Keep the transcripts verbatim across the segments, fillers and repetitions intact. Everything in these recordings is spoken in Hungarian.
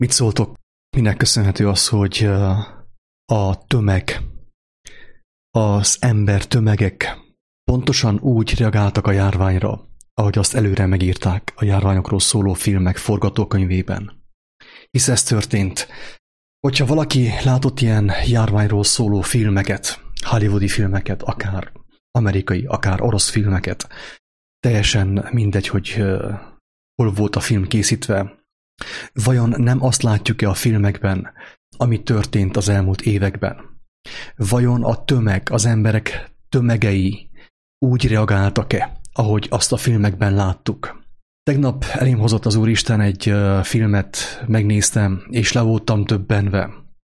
Mit szóltok? Minek köszönhető az, hogy a tömeg, az ember tömegek pontosan úgy reagáltak a járványra, ahogy azt előre megírták a járványokról szóló filmek forgatókönyvében. Hisz ez történt. Hogyha valaki látott ilyen járványról szóló filmeket, hollywoodi filmeket, akár amerikai, akár orosz filmeket, teljesen mindegy, hogy uh, hol volt a film készítve, vajon nem azt látjuk-e a filmekben, ami történt az elmúlt években? Vajon a tömeg, az emberek tömegei úgy reagáltak-e, ahogy azt a filmekben láttuk? Tegnap elém hozott az Úristen egy uh, filmet, megnéztem, és le voltam többenve,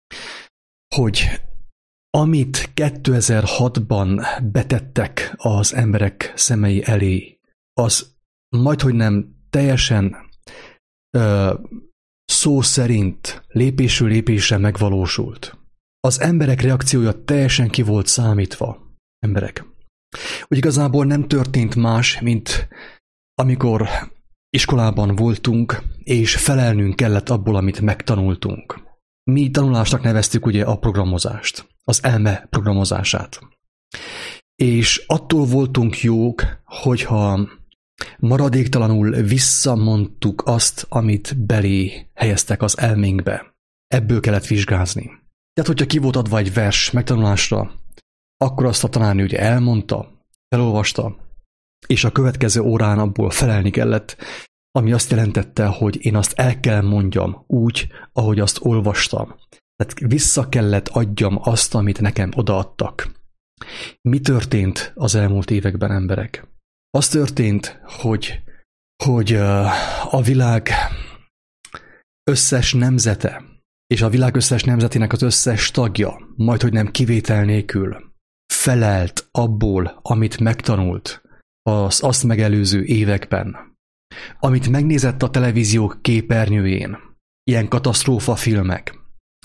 hogy amit kétezer-hatban betettek az emberek szemei elé, az majdhogy nem teljesen uh, szó szerint lépésről lépésre megvalósult. Az emberek reakciója teljesen ki volt számítva. Emberek. Úgy igazából nem történt más, mint amikor iskolában voltunk, és felelnünk kellett abból, amit megtanultunk. Mi tanulásnak neveztük ugye a programozást, az elme programozását. És attól voltunk jók, hogyha maradéktalanul visszamondtuk azt, amit belé helyeztek az elménkbe. Ebből kellett vizsgázni. Tehát, hogyha ki volt adva egy vers megtanulásra, akkor azt a tanárnő ugye elmondta, felolvasta, és a következő órán abból felelni kellett, ami azt jelentette, hogy én azt el kell mondjam úgy, ahogy azt olvastam. Tehát vissza kellett adjam azt, amit nekem odaadtak. Mi történt az elmúlt években, emberek? Az történt, hogy, hogy a világ összes nemzete, és a világ összes nemzetének az összes tagja, majdhogy nem kivétel nélkül, felelt abból, amit megtanult az azt megelőző években. Amit megnézett a televízió képernyőjén, ilyen katasztrófa filmek,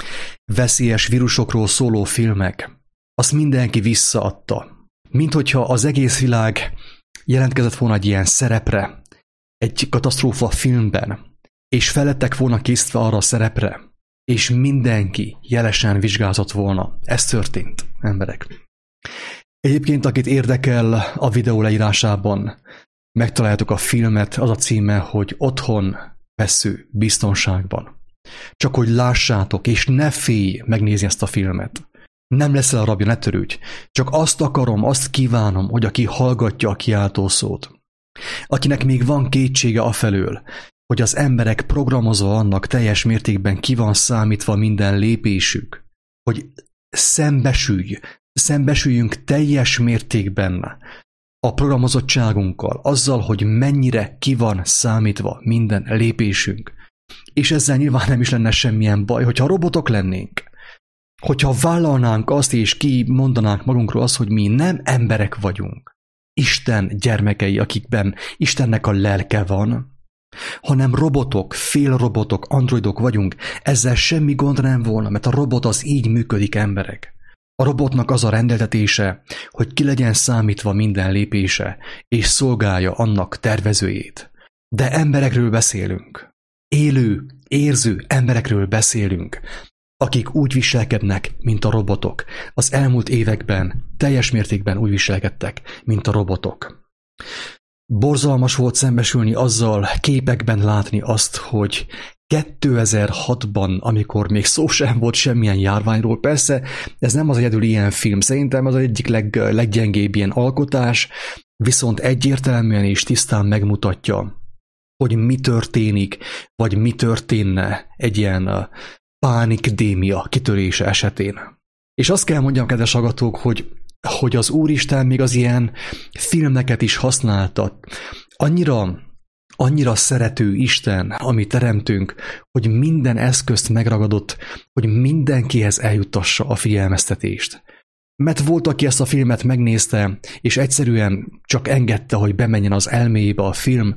veszélyes vírusokról szóló filmek, azt mindenki visszaadta. Minthogyha az egész világ jelentkezett volna egy ilyen szerepre, egy katasztrófa filmben, és felettek volna készítve arra a szerepre, és mindenki jelesen vizsgázott volna. Ez történt, emberek. Egyébként, akit érdekel, a videó leírásában megtaláljátok a filmet, az a címe, hogy Otthon vesző biztonságban. Csak hogy lássátok, és ne félj megnézni ezt a filmet. Nem leszel a rabja, ne törődj. Csak azt akarom, azt kívánom, hogy aki hallgatja a kiáltó szót, akinek még van kétsége afelől, hogy az emberek programozva vannak, teljes mértékben ki van számítva minden lépésük, hogy szembesülj, szembesüljünk teljes mértékben a programozottságunkkal, azzal, hogy mennyire ki van számítva minden lépésünk. És ezzel nyilván nem is lenne semmilyen baj, hogyha robotok lennénk. Hogyha vállalnánk azt, és kimondanánk magunkról azt, hogy mi nem emberek vagyunk. Isten gyermekei, akikben Istennek a lelke van, hanem robotok, félrobotok, androidok vagyunk, ezzel semmi gond nem volna, mert a robot az így működik, emberek. A robotnak az a rendeltetése, hogy ki legyen számítva minden lépése, és szolgálja annak tervezőjét. De emberekről beszélünk. Élő, érző emberekről beszélünk, akik úgy viselkednek, mint a robotok. Az elmúlt években teljes mértékben úgy viselkedtek, mint a robotok. Borzalmas volt szembesülni azzal, képekben látni azt, hogy kétezer-hatban, amikor még szó sem volt semmilyen járványról, persze ez nem az egyedül ilyen film, szerintem az egyik leg, leggyengébb ilyen alkotás, viszont egyértelműen és tisztán megmutatja, hogy mi történik, vagy mi történne egy ilyen pánikdémia kitörése esetén. És azt kell mondjam, kedves hallgatók, hogy, hogy az Úristen még az ilyen filmeket is használta. Annyira, annyira szerető Isten, ami teremtünk, hogy minden eszközt megragadott, hogy mindenkihez eljuttassa a figyelmeztetést. Mert volt, aki ezt a filmet megnézte, és egyszerűen csak engedte, hogy bemenjen az elméjébe a film,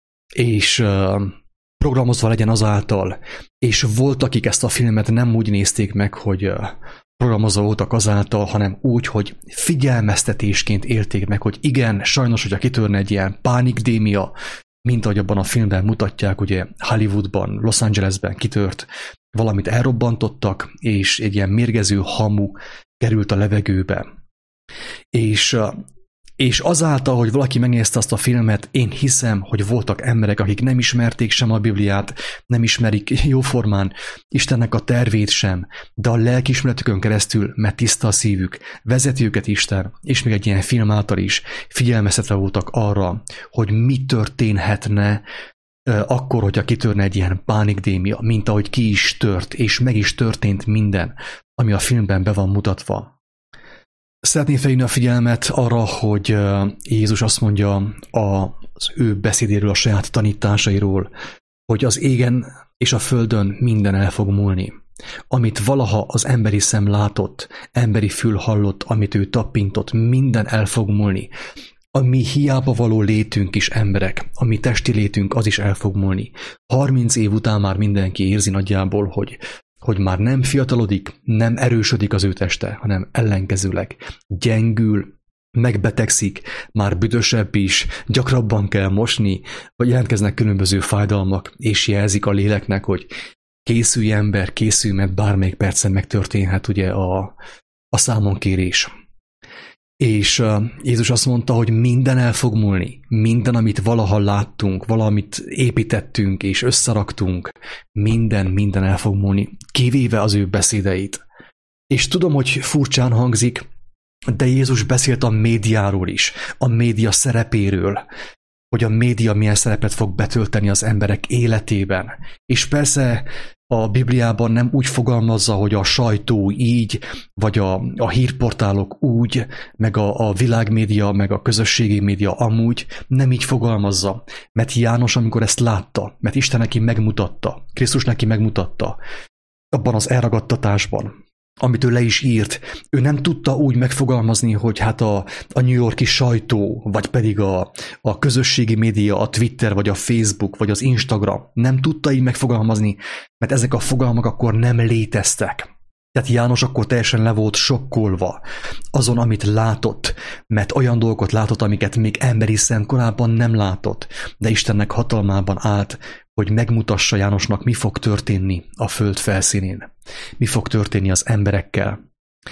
és uh, programozva legyen azáltal, és volt, akik ezt a filmet nem úgy nézték meg, hogy uh, programozva voltak azáltal, hanem úgy, hogy figyelmeztetésként élték meg, hogy igen, sajnos, hogyha kitörne egy ilyen pánikdémia, mint ahogy abban a filmben mutatják, ugye Hollywoodban, Los Angelesben kitört, valamit elrobbantottak, és egy ilyen mérgező hamu került a levegőbe. És, és azáltal, hogy valaki megnézte azt a filmet, én hiszem, hogy voltak emberek, akik nem ismerték sem a Bibliát, nem ismerik jóformán Istennek a tervét sem, de a lelkiismeretükön keresztül, mert tiszta a szívük, vezeti őket Isten, és még egy ilyen film által is figyelmeztetve voltak arra, hogy mi történhetne akkor, hogyha kitörne egy ilyen pánikdémia, mint ahogy ki is tört, és meg is történt minden, ami a filmben be van mutatva. Szeretném felhívni a figyelmet arra, hogy Jézus azt mondja az ő beszédéről, a saját tanításairól, hogy az égen és a földön minden el fog múlni. Amit valaha az emberi szem látott, emberi fül hallott, amit ő tappintott, minden el fog múlni. A mi hiába való létünk is emberek, a mi testi létünk az is el fog múlni. harminc év után már mindenki érzi nagyjából, hogy hogy már nem fiatalodik, nem erősödik az ő teste, hanem ellenkezőleg gyengül, megbetegszik, már büdösebb is, gyakrabban kell mosni, vagy jelentkeznek különböző fájdalmak, és jelzik a léleknek, hogy készülj ember, készülj, mert bármelyik percen megtörténhet ugye a, a számonkérés. És Jézus azt mondta, hogy minden el fog múlni, minden, amit valaha láttunk, valamit építettünk és összeraktunk, minden, minden el fog múlni, kivéve az ő beszédeit. És tudom, hogy furcsán hangzik, de Jézus beszélt a médiáról is, a média szerepéről, hogy a média milyen szerepet fog betölteni az emberek életében. És persze a Bibliában nem úgy fogalmazza, hogy a sajtó így, vagy a, a hírportálok úgy, meg a, a világmédia, meg a közösségi média amúgy, nem így fogalmazza. Mert János, amikor ezt látta, mert Isten neki megmutatta, Krisztus neki megmutatta, abban az elragadtatásban, amit ő le is írt, ő nem tudta úgy megfogalmazni, hogy hát a, a New York-i sajtó, vagy pedig a, a közösségi média, a Twitter, vagy a Facebook, vagy az Instagram, nem tudta így megfogalmazni, mert ezek a fogalmak akkor nem léteztek. Tehát János akkor teljesen le volt sokkolva azon, amit látott, mert olyan dolgokat látott, amiket még emberi szem korábban nem látott, de Istennek hatalmában állt, hogy megmutassa Jánosnak, mi fog történni a föld felszínén, mi fog történni az emberekkel.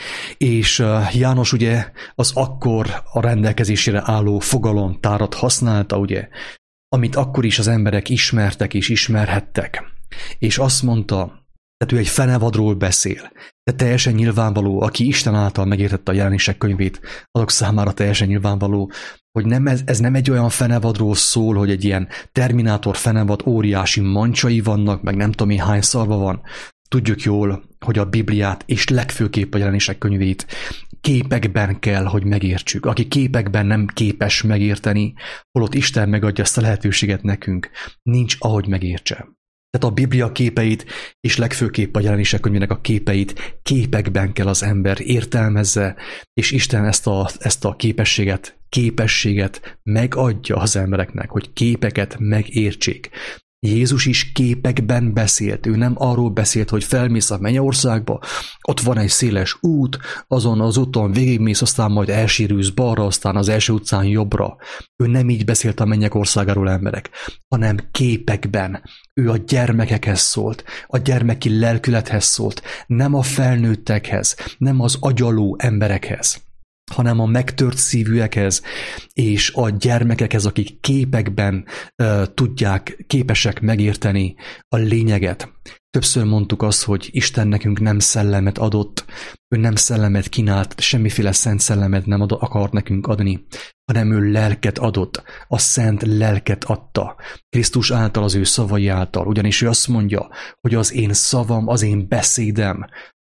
És János ugye az akkor a rendelkezésére álló fogalomtárat használta, ugye, amit akkor is az emberek ismertek és ismerhettek. És azt mondta, tehát ő egy fenevadról beszél, de teljesen nyilvánvaló, aki Isten által megértette a Jelenések könyvét, azok számára teljesen nyilvánvaló, hogy nem ez, ez nem egy olyan fenevadról szól, hogy egy ilyen Terminátor fenevad óriási mancsai vannak, meg nem tudom én hány szarva van. Tudjuk jól, hogy a Bibliát és legfőképp a Jelenések könyvét képekben kell, hogy megértsük. Aki képekben nem képes megérteni, holott Isten megadja ezt a lehetőséget nekünk, nincs ahogy megértse. Tehát a Biblia képeit, és legfőképp a Jelenések könyvének a képeit képekben kell az ember értelmezze, és Isten ezt a, ezt a képességet, képességet megadja az embereknek, hogy képeket megértsék. Jézus is képekben beszélt, ő nem arról beszélt, hogy felmész a mennyországba, ott van egy széles út, azon az úton végigmész, aztán majd elsérülsz balra, aztán az első utcán jobbra. Ő nem így beszélt a mennyek országáról, emberek, hanem képekben. Ő a gyermekekhez szólt, a gyermeki lelkülethez szólt, nem a felnőttekhez, nem az agyaló emberekhez, hanem a megtört szívűekhez és a gyermekekhez, akik képekben uh, tudják, képesek megérteni a lényeget. Többször mondtuk azt, hogy Isten nekünk nem szellemet adott, ő nem szellemet kínált, semmiféle szent szellemet nem ad, akart nekünk adni, hanem ő lelket adott, a szent lelket adta, Krisztus által, az ő szavai által, ugyanis ő azt mondja, hogy az én szavam, az én beszédem,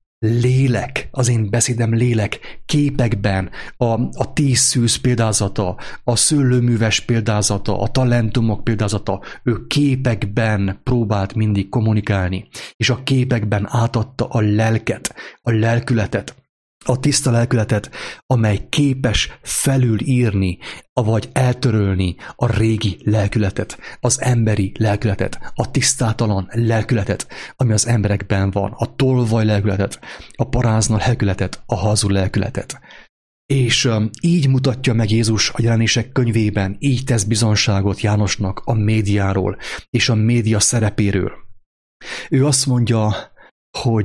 lélek, az én beszédem lélek, képekben, a, a tíz szűz példázata, a szőlőműves példázata, a talentumok példázata, ő képekben próbált mindig kommunikálni, és a képekben átadta a lelket, a lelkületet, a tiszta lelkületet, amely képes felülírni, vagy eltörölni a régi lelkületet, az emberi lelkületet, a tisztátalan lelkületet, ami az emberekben van, a tolvaj lelkületet, a parázna lelkületet, a hazug lelkületet. És így mutatja meg Jézus a Jelenések könyvében, így tesz bizonságot Jánosnak a médiáról és a média szerepéről. Ő azt mondja, hogy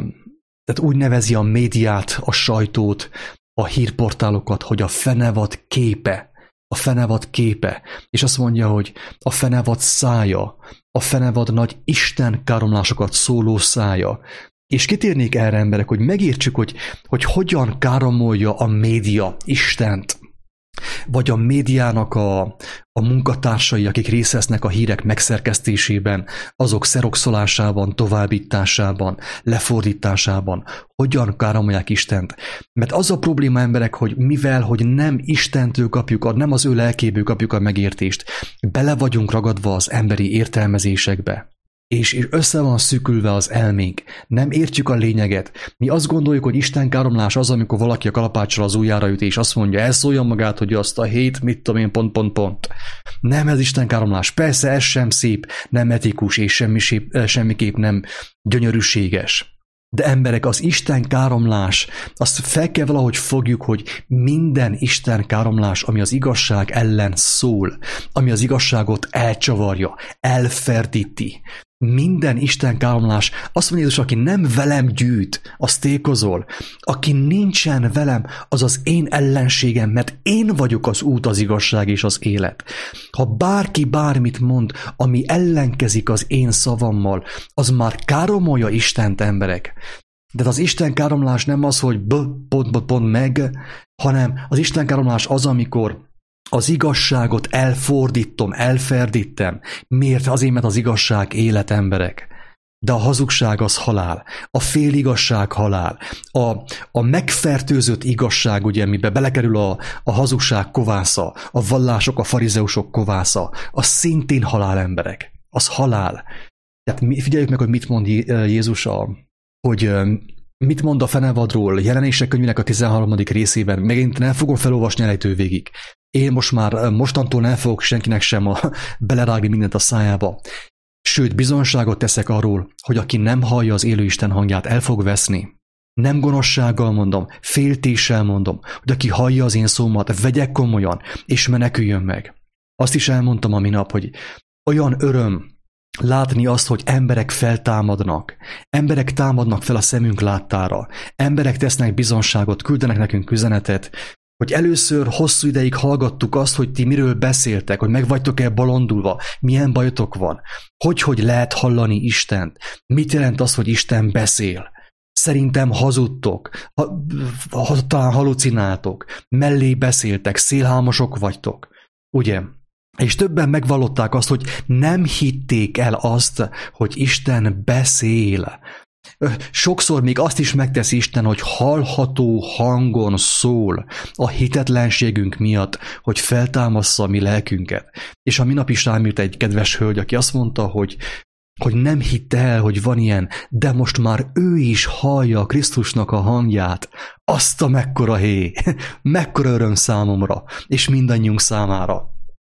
tehát úgy nevezi a médiát, a sajtót, a hírportálokat, hogy a fenevad képe, a fenevad képe, és azt mondja, hogy a fenevad szája, a fenevad nagy Isten káromlásokat szóló szája. És kitérnék erre, emberek, hogy megértsük, hogy, hogy hogyan káromolja a média Istent, vagy a médiának a, a munkatársai, akik részt vesznek a hírek megszerkesztésében, azok szerokszolásában, továbbításában, lefordításában, hogyan káromolják Istent. Mert az a probléma, emberek, hogy mivel, hogy nem Istentől kapjuk, nem az ő lelkéből kapjuk a megértést, bele vagyunk ragadva az emberi értelmezésekbe. És össze van szűkülve az elménk. Nem értjük a lényeget. Mi azt gondoljuk, hogy Isten káromlás az, amikor valaki a kalapáccsal az ujjára üt, és azt mondja, elszólja magát, hogy azt a hét, mit tudom én, pont, pont, pont. Nem ez Isten káromlás. Persze ez sem szép, nem etikus, és semmi, semmiképp nem gyönyörűséges. De emberek, az Isten káromlás, azt fel kell valahogy fogjuk, hogy minden Isten káromlás, ami az igazság ellen szól, ami az igazságot elcsavarja, elferdíti. Minden Isten káromlás, azt mondja Jézus, aki nem velem gyűjt, az tékozol. Aki nincsen velem, az az én ellenségem, mert én vagyok az út, az igazság és az élet. Ha bárki bármit mond, ami ellenkezik az én szavammal, az már káromolja Istent, emberek. De az Isten káromlás nem az, hogy b, pont, pont, pont meg, hanem az Isten káromlás az, amikor az igazságot elfordítom, elferdítem. Miért? Azért, mert az igazság élet, emberek. De a hazugság az halál. A féligazság halál. A, a megfertőzött igazság, ugye, amiben belekerül a, a hazugság kovásza, a vallások, a farizeusok kovásza, az szintén halál, emberek. Az halál. Tehát figyeljük meg, hogy mit mond Jézus, a, hogy mit mond a fenevadról Jelenések könyvének a tizenharmadik részében. Megint nem fogom felolvasni elejtő végig. Én most már mostantól nem fogok senkinek sem a, belerágni mindent a szájába. Sőt, bizonságot teszek arról, hogy aki nem hallja az élő Isten hangját, el fog veszni. Nem gonoszsággal mondom, féltéssel mondom, hogy aki hallja az én szómat, vegye komolyan, és meneküljön meg. Azt is elmondtam a minap, hogy olyan öröm látni azt, hogy emberek feltámadnak. Emberek támadnak fel a szemünk láttára. Emberek tesznek bizonságot, küldenek nekünk üzenetet, hogy először hosszú ideig hallgattuk azt, hogy ti miről beszéltek, hogy meg vagytok-e bolondulva, milyen bajotok van, hogy hogy lehet hallani Istent, mit jelent az, hogy Isten beszél. Szerintem hazudtok, ha, ha, talán halucináltok, mellé beszéltek, szélhámosok vagytok, ugye? És többen megvallották azt, hogy nem hitték el azt, hogy Isten beszél. Sokszor még azt is megteszi Isten, hogy hallható hangon szól a hitetlenségünk miatt, hogy feltámassza a mi lelkünket. És a minap is rám írt egy kedves hölgy, aki azt mondta, hogy, hogy nem hitte el, hogy van ilyen, de most már ő is hallja Krisztusnak a hangját. Azt a mekkora hé, mekkora öröm számomra, és mindannyiunk számára.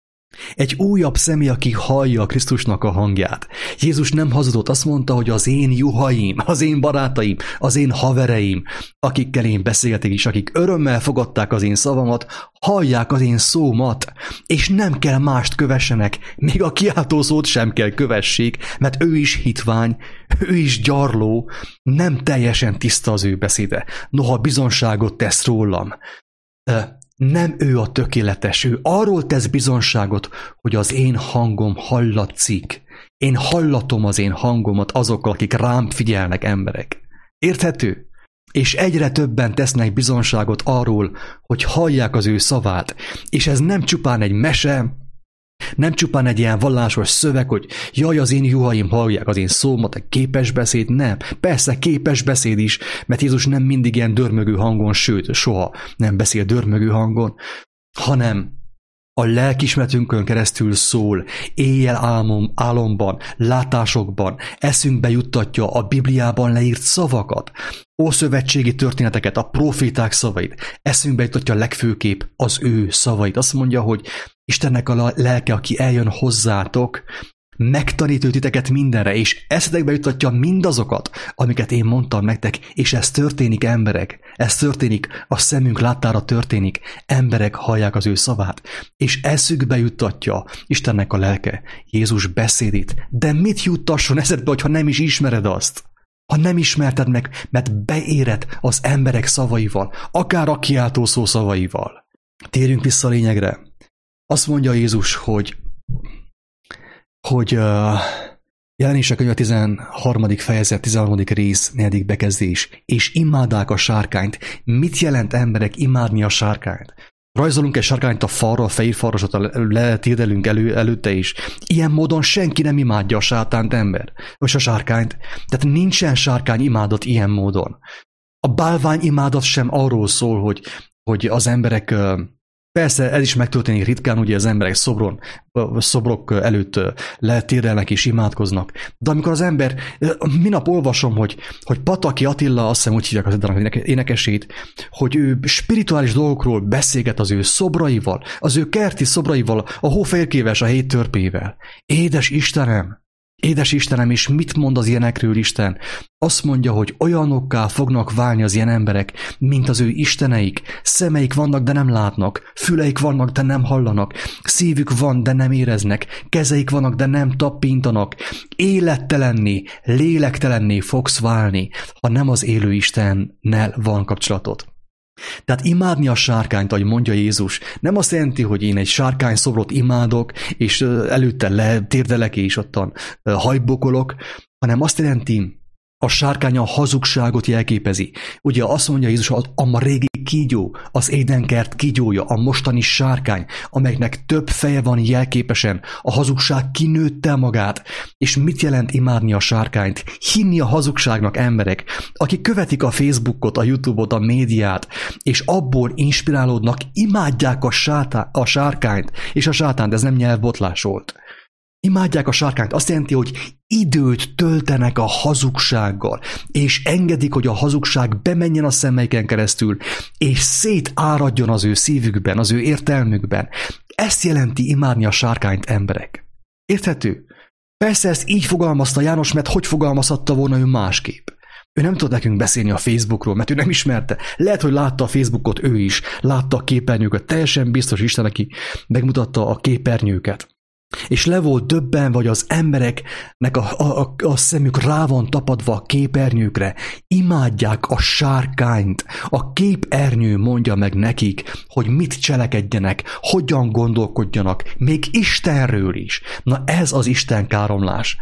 Egy újabb személy, aki hallja a Krisztusnak a hangját. Jézus nem hazudott, azt mondta, hogy az én juhaim, az én barátaim, az én havereim, akikkel én beszéltek is, akik örömmel fogadták az én szavamat, hallják az én szómat, és nem kell mást kövessenek, még a kiáltószót sem kell kövessék, mert ő is hitvány, ő is gyarló, nem teljesen tiszta az ő beszéde. Noha bizonságot tesz rólam. Nem ő a tökéletes, ő arról tesz bizonságot, hogy az én hangom hallatszik. Én hallatom az én hangomat azokkal, akik rám figyelnek, emberek. Érthető? És egyre többen tesznek bizonságot arról, hogy hallják az ő szavát. És ez nem csupán egy mese, nem csupán egy ilyen vallásos szöveg, hogy jaj, az én juhaim hallják az én szómat, egy képes beszéd, nem. Persze képes beszéd is, mert Jézus nem mindig ilyen dörmögő hangon, sőt, soha nem beszél dörmögő hangon, hanem a lelkiismeretünkön keresztül szól, éjjel álmom, álomban, látásokban, eszünkbe juttatja a Bibliában leírt szavakat, ószövetségi történeteket, a proféták szavait, eszünkbe juttatja legfőképp az ő szavait. Azt mondja, hogy Istennek a lelke, aki eljön hozzátok, megtanít titeket mindenre, és eszetekbe jutatja mindazokat, amiket én mondtam nektek, és ez történik, emberek, ez történik, a szemünk láttára történik, emberek hallják az ő szavát, és eszükbe juttatja Istennek a lelke, Jézus beszédét, de mit juttasson eszedbe, hogyha nem is ismered azt? Ha nem ismerted meg, mert beérett az emberek szavaival, akár a kiáltószó szavaival. Térjünk vissza a lényegre. Azt mondja Jézus, hogy, hogy uh, Jelenések könyve tizenharmadik fejezet, tizenharmadik rész, negyedik bekezdés, és imádák a sárkányt. Mit jelent, emberek, imádni a sárkányt? Rajzolunk egy sárkányt a falra, a fehér falra, és letérdelünk elő, előtte is. Ilyen módon senki nem imádja a sátánt, ember, vagy a sárkányt. Tehát nincsen sárkány imádat ilyen módon. A bálvány imádat sem arról szól, hogy, hogy az emberek, persze ez is megtörténik ritkán, ugye az emberek szobron, szobrok előtt letérdelnek és imádkoznak. De amikor az ember, minap olvasom, hogy, hogy Pataki Attila, azt hiszem úgy hívják az énekesét, hogy ő spirituális dolgokról beszélget az ő szobraival, az ő kerti szobraival, a hófehérkével és a hét törpével. Édes Istenem! Édes Istenem, és mit mond az ilyenekről Isten? Azt mondja, hogy olyanokká fognak válni az ilyen emberek, mint az ő isteneik. Szemeik vannak, de nem látnak. Füleik vannak, de nem hallanak. Szívük van, de nem éreznek. Kezeik vannak, de nem tappintanak. Élettelenné, lélektelenné fogsz válni, ha nem az élő Istennel van kapcsolatod. Tehát imádni a sárkányt, ahogy mondja Jézus, nem azt jelenti, hogy én egy sárkány szobrot imádok, és előtte letérdelek, és ottan hajbokolok, hanem azt jelenti, a sárkány a hazugságot jelképezi. Ugye azt mondja Jézus, hogy a régi kígyó, az édenkert kígyója, a mostani sárkány, amelynek több feje van jelképesen, a hazugság kinőtte magát. És mit jelent imádni a sárkányt? Hinni a hazugságnak, emberek, akik követik a Facebookot, a YouTube-ot, a médiát, és abból inspirálódnak, imádják a, sátá- a sárkányt, és a sátánt, ez nem nyelvbotlás volt. Imádják a sárkányt, azt jelenti, hogy időt töltenek a hazugsággal, és engedik, hogy a hazugság bemenjen a szemeiken keresztül, és szétáradjon az ő szívükben, az ő értelmükben. Ezt jelenti imádni a sárkányt, emberek. Érthető? Persze ezt így fogalmazta János, mert hogy fogalmazhatta volna ő másképp? Ő nem tud nekünk beszélni a Facebookról, mert ő nem ismerte. Lehet, hogy látta a Facebookot ő is, látta a képernyőket, teljesen biztos Isten, aki megmutatta a képernyőket. És le volt döbben, vagy az embereknek a, a, a szemük rá van tapadva a képernyőkre. Imádják a sárkányt. A képernyő mondja meg nekik, hogy mit cselekedjenek, hogyan gondolkodjanak, még Istenről is. Na ez az Isten káromlás.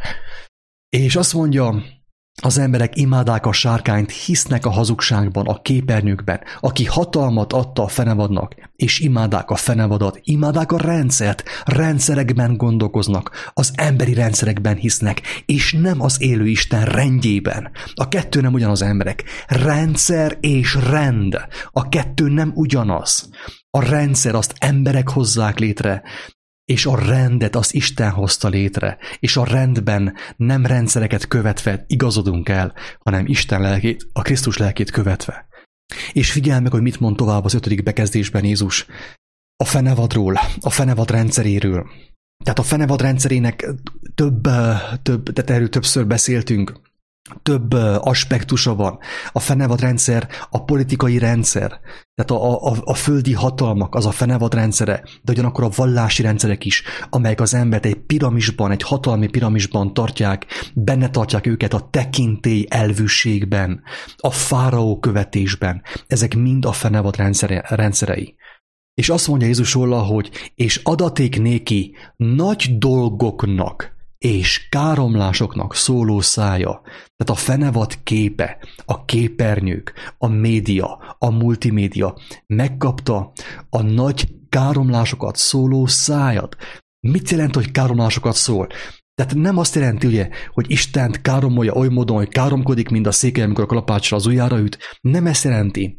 És azt mondja, az emberek imádák a sárkányt, hisznek a hazugságban, a képernyőkben, aki hatalmat adta a fenevadnak, és imádák a fenevadat, imádák a rendszert, rendszerekben gondolkoznak, az emberi rendszerekben hisznek, és nem az élő Isten rendjében. A kettő nem ugyanaz, emberek. Rendszer és rend. A kettő nem ugyanaz. A rendszer azt emberek hozzák létre, és a rendet azt Isten hozta létre, és a rendben nem rendszereket követve igazodunk el, hanem Isten lelkét, a Krisztus lelkét követve. És figyelj meg, hogy mit mond tovább az ötödik bekezdésben Jézus a fenevadról, a fenevad rendszeréről. Tehát a fenevad rendszerének több, több, tehát erről többször beszéltünk, több aspektusa van. A fenevad rendszer a politikai rendszer, tehát a, a, a földi hatalmak, az a fenevad rendszere, de ugyanakkor a vallási rendszerek is, amelyek az embert egy piramisban, egy hatalmi piramisban tartják, benne tartják őket a tekintély elvűségben, a fáraó követésben. Ezek mind a fenevad rendszere, rendszerei. És azt mondja Jézus róla, hogy és adaték néki nagy dolgoknak és káromlásoknak szóló szája, tehát a fenevad képe, a képernyők, a média, a multimédia megkapta a nagy káromlásokat szóló szájat. Mit jelent, hogy káromlásokat szól? Tehát nem azt jelenti, ugye, hogy Istent káromolja oly módon, hogy káromkodik, mint a székely, amikor a kalapáccsal az ujjára üt. Nem ezt jelenti,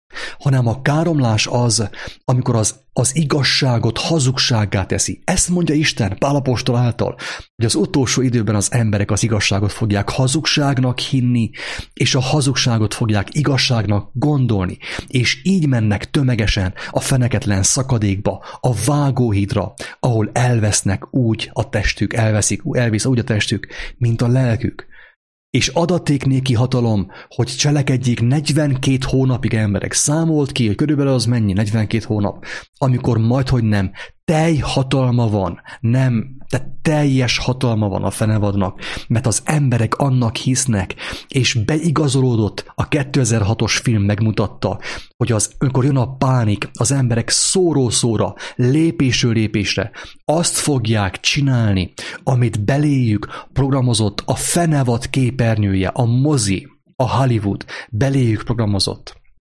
hanem a káromlás az, amikor az, az igazságot hazugsággá teszi. Ezt mondja Isten Pál apostol által, hogy az utolsó időben az emberek az igazságot fogják hazugságnak hinni, és a hazugságot fogják igazságnak gondolni, és így mennek tömegesen a feneketlen szakadékba, a vágóhídra, ahol elvesznek úgy a testük, elveszik, elvisz úgy a testük, mint a lelkük. És adaték néki hatalom, hogy cselekedjék negyvenkét hónapig emberek. Számolt ki, hogy körülbelül az mennyi, negyvenkét hónap, amikor majdhogy nem telj hatalma van, nem, de teljes hatalma van a fenevadnak, mert az emberek annak hisznek, és beigazolódott, a kétezer-hatos film megmutatta, hogy az, amikor jön a pánik, az emberek szóró-szóra, lépésről lépésre azt fogják csinálni, amit beléjük programozott a fenevad képernyője, a mozi, a Hollywood, beléjük programozott.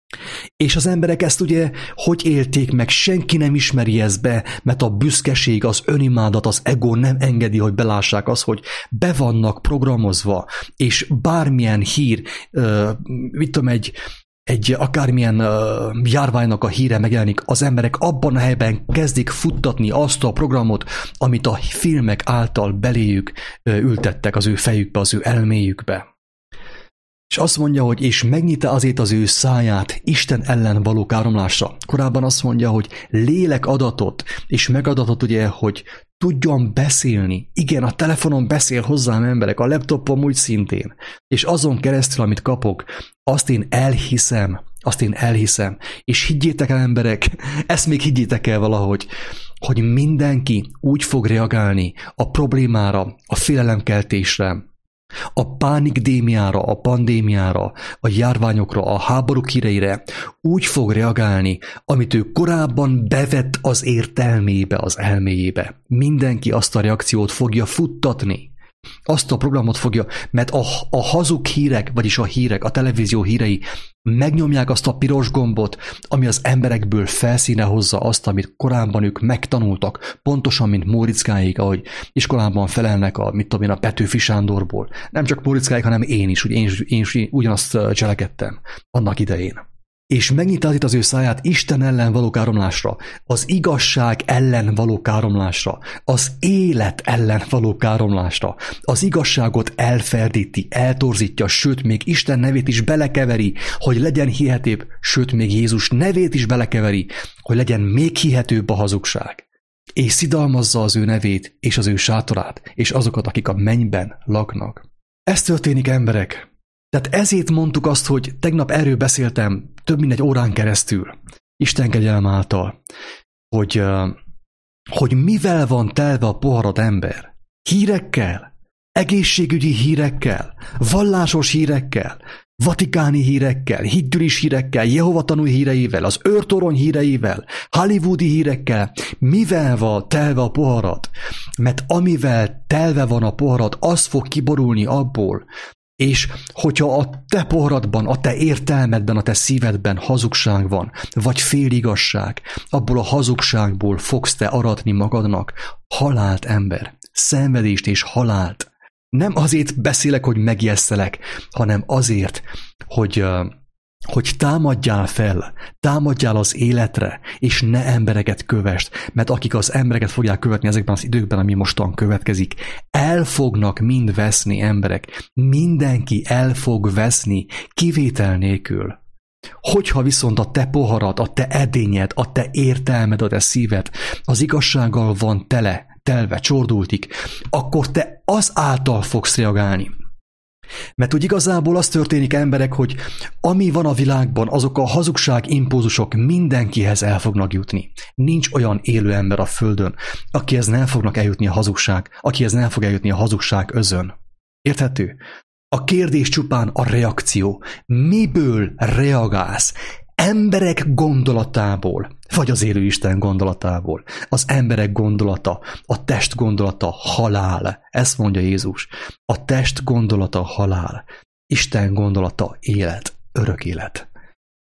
És az emberek ezt ugye hogy élték meg, senki nem ismeri ezt be, mert a büszkeség, az önimádat, az ego nem engedi, hogy belássák azt, hogy be vannak programozva, és bármilyen hír, uh, mit tudom, egy, egy akármilyen uh, járványnak a híre megjelenik, az emberek abban a helyben kezdik futtatni azt a programot, amit a filmek által beléjük uh, ültettek az ő fejükbe, az ő elméjükbe. És azt mondja, hogy és megnyita azért az ő száját Isten ellen való káromlásra. Korábban azt mondja, hogy lélek adatot, és megadatot ugye, hogy tudjon beszélni. Igen, a telefonon beszél hozzám emberek, a laptopom úgy szintén. És azon keresztül, amit kapok, azt én elhiszem, azt én elhiszem. És higgyétek el emberek, ezt még higgyétek el valahogy, hogy mindenki úgy fog reagálni a problémára, a félelemkeltésre, a pánikdémiára, a pandémiára, a járványokra, a háborúk híreire úgy fog reagálni, amit ő korábban bevett az értelmébe, az elméjébe. Mindenki azt a reakciót fogja futtatni. Azt a programot fogja, mert a, a hazug hírek, vagyis a hírek, a televízió hírei megnyomják azt a piros gombot, ami az emberekből felszíne hozza azt, amit korábban ők megtanultak, pontosan, mint Móriczkáig, ahogy iskolában felelnek a, mit tudom én, a Petőfi Sándorból. Nem csak Móriczkáig, hanem én is, én is, én is ugyanazt cselekedtem annak idején. És megnyitál itt az ő száját Isten ellen való káromlásra, az igazság ellen való káromlásra, az élet ellen való káromlásra, az igazságot elferdíti, eltorzítja, sőt, még Isten nevét is belekeveri, hogy legyen hihetőbb, sőt, még Jézus nevét is belekeveri, hogy legyen még hihetőbb a hazugság. És szidalmazza az ő nevét, és az ő sátorát, és azokat, akik a mennyben laknak. Ez történik, emberek. Tehát ezért mondtuk azt, hogy tegnap erről beszéltem több mint egy órán keresztül, Isten kegyelme által, hogy, hogy mivel van telve a poharad, ember? Hírekkel, egészségügyi hírekkel, vallásos hírekkel, vatikáni hírekkel, hitgyűlis hírekkel, Jehova tanúi híreivel, az őrtorony híreivel, hollywoodi hírekkel, mivel van telve a poharad? Mert amivel telve van a poharad, az fog kiborulni abból. És hogyha a te poharadban, a te értelmedben, a te szívedben hazugság van, vagy féligazság, abból a hazugságból fogsz te aratni magadnak halált, ember, szenvedést és halált. Nem azért beszélek, hogy megjesszelek, hanem azért, hogy, hogy támadjál fel, támadjál az életre, és ne embereket kövest, mert akik az embereket fogják követni ezekben az időkben, ami mostan következik, el fognak mind veszni, emberek. Mindenki el fog veszni, kivétel nélkül. Hogyha viszont a te poharad, a te edényed, a te értelmed, a te szíved az igazsággal van tele, telve, csordultik, akkor te az által fogsz reagálni. Mert úgy igazából az történik, emberek, hogy ami van a világban, azok a hazugság impulzusok mindenkihez el fognak jutni. Nincs olyan élő ember a földön, akihez nem fognak eljutni a hazugság, akihez nem fog eljutni a hazugság özön. Érthető? A kérdés csupán a reakció. Miből reagálsz? Emberek gondolatából, vagy az élő Isten gondolatából. Az emberek gondolata, a test gondolata halál. Ezt mondja Jézus. A test gondolata halál. Isten gondolata élet, örök élet.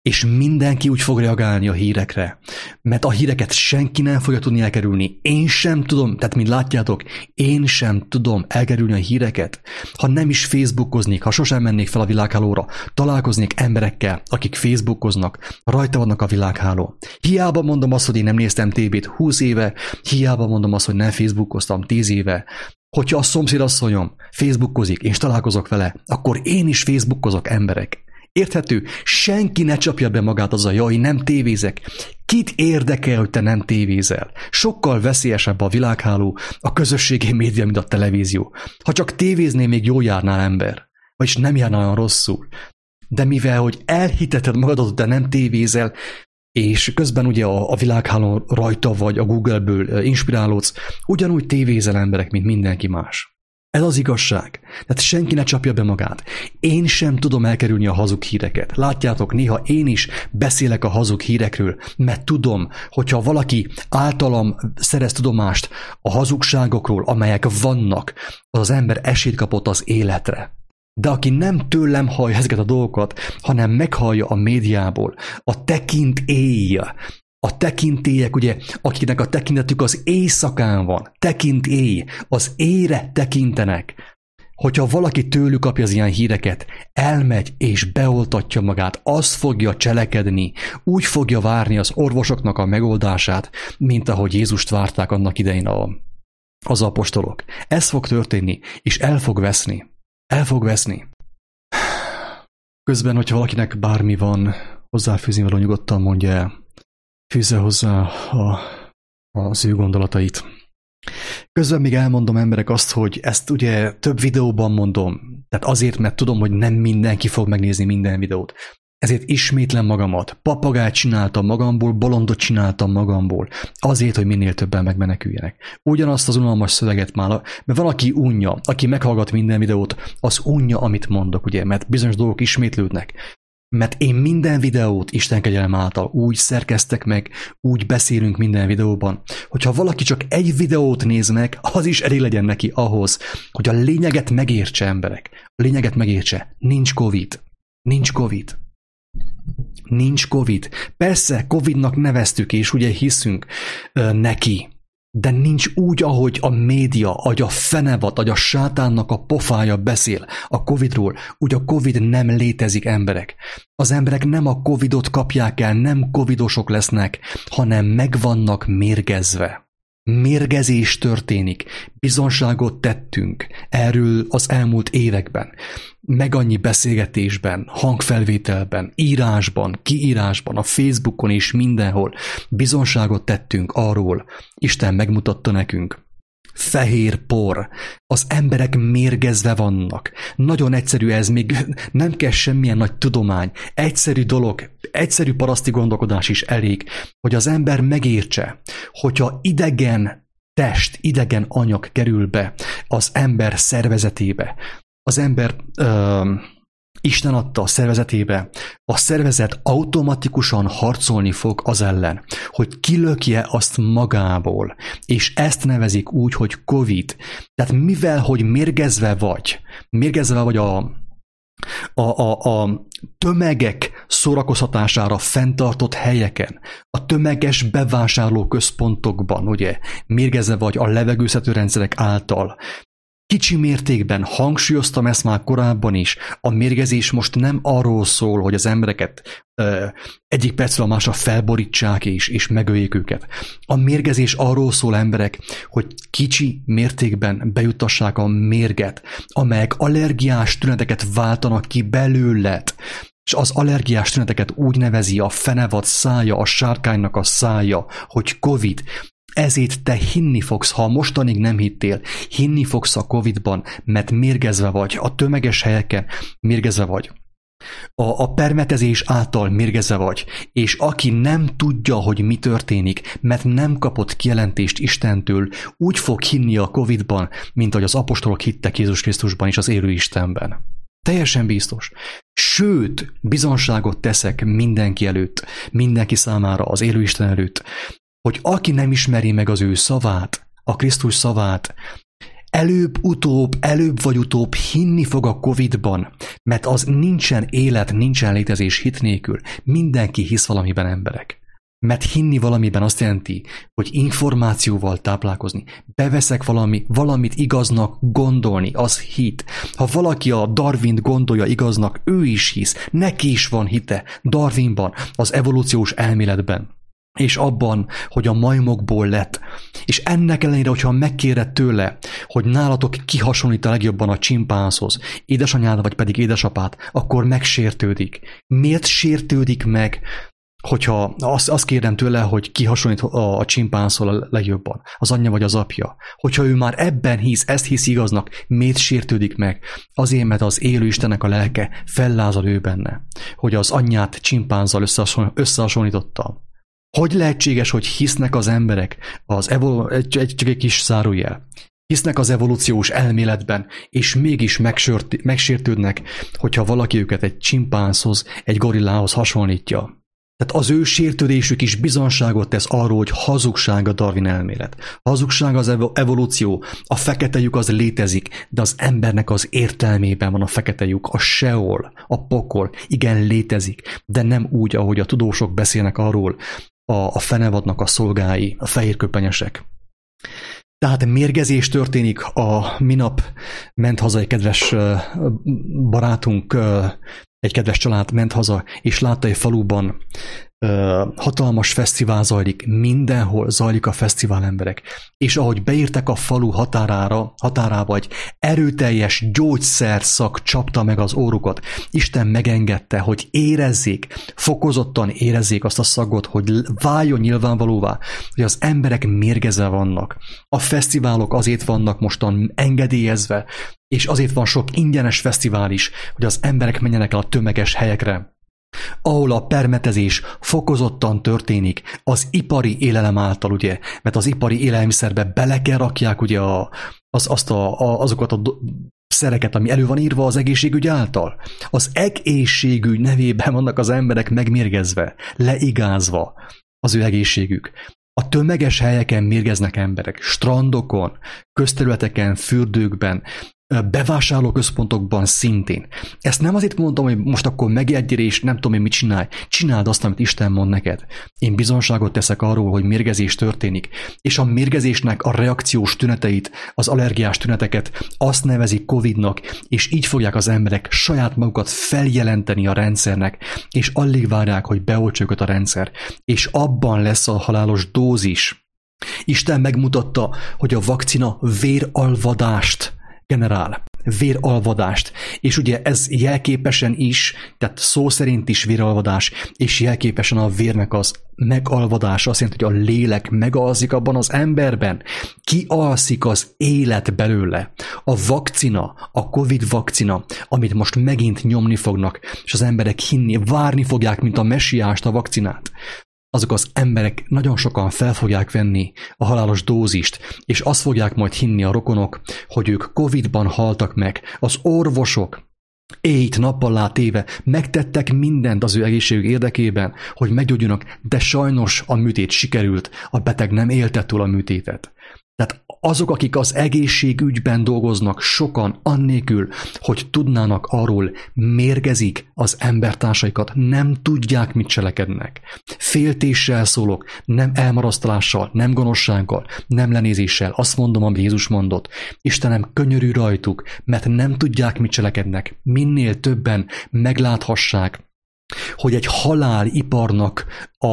És mindenki úgy fog reagálni a hírekre, mert a híreket senki nem fogja tudni elkerülni. Én sem tudom, tehát mint látjátok, én sem tudom elkerülni a híreket. Ha nem is Facebookoznék, ha sosem mennék fel a világhálóra, találkoznék emberekkel, akik Facebookoznak, rajta vannak a világháló. Hiába mondom azt, hogy én nem néztem tévét húsz éve, hiába mondom azt, hogy nem Facebookoztam tíz éve. Hogyha a szomszédasszonyom Facebookozik, és találkozok vele, akkor én is Facebookozok, emberek. Érthető? Senki ne csapja be magát azzal, jaj, nem tévézek. Kit érdekel, hogy te nem tévézel? Sokkal veszélyesebb a világháló, a közösségi média, mint a televízió. Ha csak tévézné, még jól járnál ember. Vagyis nem járnál olyan rosszul. De mivel, hogy elhiteted magadat, hogy te nem tévézel, és közben ugye a, a világhálón rajta vagy, a Google-ből inspirálódsz, ugyanúgy tévézel emberek, mint mindenki más. Ez az igazság. Tehát senki ne csapja be magát. Én sem tudom elkerülni a hazug híreket. Látjátok, néha én is beszélek a hazug hírekről, mert tudom, hogyha valaki általam szerez tudomást a hazugságokról, amelyek vannak, az az ember esélyt kapott az életre. De aki nem tőlem hallja ezeket a dolgokat, hanem meghallja a médiából, a tekintély, a tekintélyek, ugye, akiknek a tekintetük az éjszakán van, tekintély, az ére tekintenek. Hogyha valaki tőlük kapja az ilyen híreket, elmegy és beoltatja magát, azt fogja cselekedni, úgy fogja várni az orvosoknak a megoldását, mint ahogy Jézust várták annak idején a, az apostolok. Ez fog történni, és el fog veszni. El fog veszni. Közben, hogyha valakinek bármi van, hozzáfűzni való, nyugodtan mondja el. Fűzze hozzá a, az ő gondolatait. Közben még elmondom emberek azt, hogy ezt ugye több videóban mondom, tehát azért, mert tudom, hogy nem mindenki fog megnézni minden videót. Ezért ismétlem magamat. Papagájt csináltam magamból, bolondot csináltam magamból. Azért, hogy minél többen megmeneküljenek. Ugyanazt az unalmas szöveget már, mert van, aki unja, aki meghallgat minden videót, az unja, amit mondok, ugye, mert bizonyos dolgok ismétlődnek. Mert én minden videót Isten kegyelem által úgy szerkeztek meg, úgy beszélünk minden videóban, hogyha valaki csak egy videót néz meg, az is elég legyen neki ahhoz, hogy a lényeget megértse, emberek. A lényeget megértse. Nincs Covid. Nincs Covid. Nincs Covid. Persze, Covidnak neveztük, és ugye hiszünk ö, neki. De nincs úgy, ahogy a média, ahogy a fenevad, ahogy a sátánnak a pofája beszél a Covidról, úgy a Covid nem létezik, emberek. Az emberek nem a Covidot kapják el, nem covidosok lesznek, hanem meg vannak mérgezve. Mérgezés történik, bizonságot tettünk erről az elmúlt években, meg annyi beszélgetésben, hangfelvételben, írásban, kiírásban, a Facebookon és mindenhol bizonságot tettünk arról, Isten megmutatta nekünk. Fehér por. Az emberek mérgezve vannak. Nagyon egyszerű ez, még nem kell semmilyen nagy tudomány. Egyszerű dolog, egyszerű paraszti gondolkodás is elég, hogy az ember megértse, hogyha idegen test, idegen anyag kerül be az ember szervezetébe, az ember ö, Isten adta a szervezetébe, a szervezet automatikusan harcolni fog az ellen, hogy kilökje azt magából, és ezt nevezik úgy, hogy Covid. Tehát mivel, hogy mérgezve vagy, mérgezve vagy a, a, a, a tömegek szórakoztatására fenntartott helyeken, a tömeges bevásárló központokban, ugye, mérgezve vagy a levegőztető rendszerek által, kicsi mértékben hangsúlyoztam ezt már korábban is, a mérgezés most nem arról szól, hogy az embereket ö, egyik percről a másra felborítsák és, és megöljék őket. A mérgezés arról szól, emberek, hogy kicsi mértékben bejutassák a mérget, amelyek allergiás tüneteket váltanak ki belőled. És az allergiás tüneteket úgy nevezi a fenevad szája, a sárkánynak a szája, hogy Covid. Ezért te hinni fogsz, ha mostanig nem hittél, hinni fogsz a Covidban, mert mérgezve vagy, a tömeges helyeken mérgezve vagy. A, a permetezés által mérgezve vagy, és aki nem tudja, hogy mi történik, mert nem kapott kijelentést Istentől, úgy fog hinni a Covidban, mint ahogy az apostolok hittek Jézus Krisztusban és az élő Istenben. Teljesen biztos. Sőt, bizonságot teszek mindenki előtt, mindenki számára, az élő Isten előtt, hogy aki nem ismeri meg az ő szavát, a Krisztus szavát, Előbb-utóbb, előbb vagy utóbb hinni fog a Covidban, mert az nincsen élet, nincsen létezés hit nélkül. Mindenki hisz valamiben, emberek. Mert hinni valamiben azt jelenti, hogy információval táplálkozni. Beveszek valami, valamit igaznak gondolni, az hit. Ha valaki a Darwint gondolja igaznak, ő is hisz. Neki is van hite Darwinban, az evolúciós elméletben. És abban, hogy a majmokból lett. És ennek ellenére, hogyha megkéred tőle, hogy nálatok kihasonlít a legjobban a csimpánzhoz, édesanyád vagy pedig édesapát, akkor megsértődik. Miért sértődik meg, hogyha azt, azt kérem tőle, hogy ki hasonlít a, a csimpánzhoz a legjobban, az anyja vagy az apja. Hogyha ő már ebben hisz, ezt hisz igaznak, miért sértődik meg? Azért, mert az élő Istennek a lelke fellázad ő benne, hogy az anyját csimpánzzal összehasonlította. Hogy lehetséges, hogy hisznek az emberek, az evol- egy, egy, csak egy kis zárójel, hisznek az evolúciós elméletben, és mégis megsört, megsértődnek, hogyha valaki őket egy csimpánzhoz, egy gorillához hasonlítja. Tehát az ő sértődésük is bizonságot tesz arról, hogy hazugság a Darwin elmélet. Hazugság az evolúció, a fekete lyuk az létezik, de az embernek az értelmében van a fekete lyuk, a Seol, a pokol, igen létezik, de nem úgy, ahogy a tudósok beszélnek arról, a, a fenevadnak a szolgái, a fehérköpenyesek. Tehát mérgezés történik, a minap ment haza egy kedves barátunk, egy kedves család ment haza, és látta egy faluban uh, hatalmas fesztivál zajlik, mindenhol zajlik a fesztivál, emberek. És ahogy beértek a falu határára, határába, egy erőteljes gyógyszerszak csapta meg az órukat. Isten megengedte, hogy érezzék, fokozottan érezzék azt a szagot, hogy váljon nyilvánvalóvá, hogy az emberek mérgezve vannak. A fesztiválok azért vannak mostan engedélyezve, és azért van sok ingyenes fesztivál is, hogy az emberek menjenek el a tömeges helyekre, ahol a permetezés fokozottan történik az ipari élelem által, ugye, mert az ipari élelmiszerbe bele kell rakják ugye a, az, azt a, a, azokat a do, szereket, ami elő van írva az egészségügy által. Az egészségügy nevében vannak az emberek megmérgezve, leigázva az ő egészségük. A tömeges helyeken mérgeznek emberek, strandokon, közterületeken, fürdőkben, bevásárlóközpontokban szintén. Ezt nem azért mondom, hogy most akkor megjegyél, és nem tudom én mit csinálj. Csináld azt, amit Isten mond neked. Én bizonságot teszek arról, hogy mérgezés történik, és a mérgezésnek a reakciós tüneteit, az allergiás tüneteket azt nevezik Covidnak, és így fogják az emberek saját magukat feljelenteni a rendszernek, és alig várják, hogy beoltsa őket a rendszer. És abban lesz a halálos dózis. Isten megmutatta, hogy a vakcina véralvadást generál, véralvadást, és ugye ez jelképesen is, tehát szó szerint is véralvadás, és jelképesen a vérnek az megalvadása, azt jelenti, hogy a lélek megalszik abban az emberben, kialszik az élet belőle. A vakcina, a Covid vakcina, amit most megint nyomni fognak, és az emberek hinni, várni fogják, mint a messiást, a vakcinát, azok az emberek nagyon sokan fel fogják venni a halálos dózist, és azt fogják majd hinni a rokonok, hogy ők Covidban haltak meg. Az orvosok éjt nappallá téve megtettek mindent az ő egészségük érdekében, hogy meggyógyuljanak, de sajnos a műtét sikerült, a beteg nem élte túl a műtétet. Tehát azok, akik az egészségügyben dolgoznak, sokan annélkül, hogy tudnának arról, mérgezik az embertársaikat, nem tudják, mit cselekednek. Féltéssel szólok, nem elmarasztalással, nem gonoszsággal, nem lenézéssel. Azt mondom, amit Jézus mondott. Istenem, könyörű rajtuk, mert nem tudják, mit cselekednek. Minél többen megláthassák, hogy egy haláliparnak a,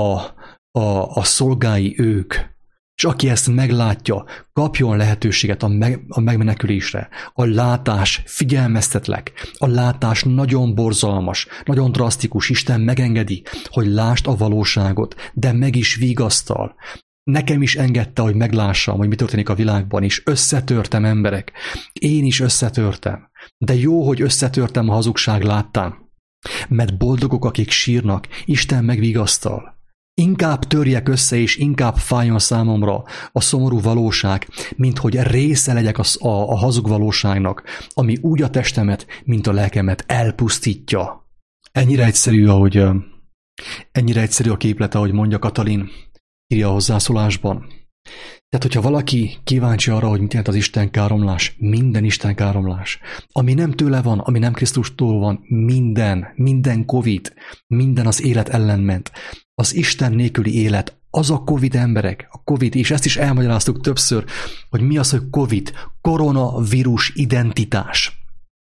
a, a szolgái ők. És aki ezt meglátja, kapjon lehetőséget a, meg, a megmenekülésre. A látás, figyelmeztetlek, a látás nagyon borzalmas, nagyon drasztikus. Isten megengedi, hogy lásd a valóságot, de meg is vigasztal. Nekem is engedte, hogy meglássam, hogy mi történik a világban, és összetörtem, emberek. Én is összetörtem. De jó, hogy összetörtem a hazugság láttán. Mert boldogok, akik sírnak, Isten megvigasztal. Inkább törjek össze, és inkább fájjon számomra a szomorú valóság, mint hogy része legyek a, a, a hazug valóságnak, ami úgy a testemet, mint a lelkemet elpusztítja. Ennyire egyszerű, ahogy, ennyire egyszerű a képlet, ahogy mondja Katalin, írja a hozzászólásban. Tehát, hogyha valaki kíváncsi arra, hogy mit jelent az Isten káromlás, minden Isten káromlás, ami nem tőle van, ami nem Krisztustól van, minden, minden Covid, minden az élet ellen ment. Az Isten nélküli élet, az a Covid emberek, a Covid, és ezt is elmagyaráztuk többször, hogy mi az, hogy Covid, koronavírus identitás.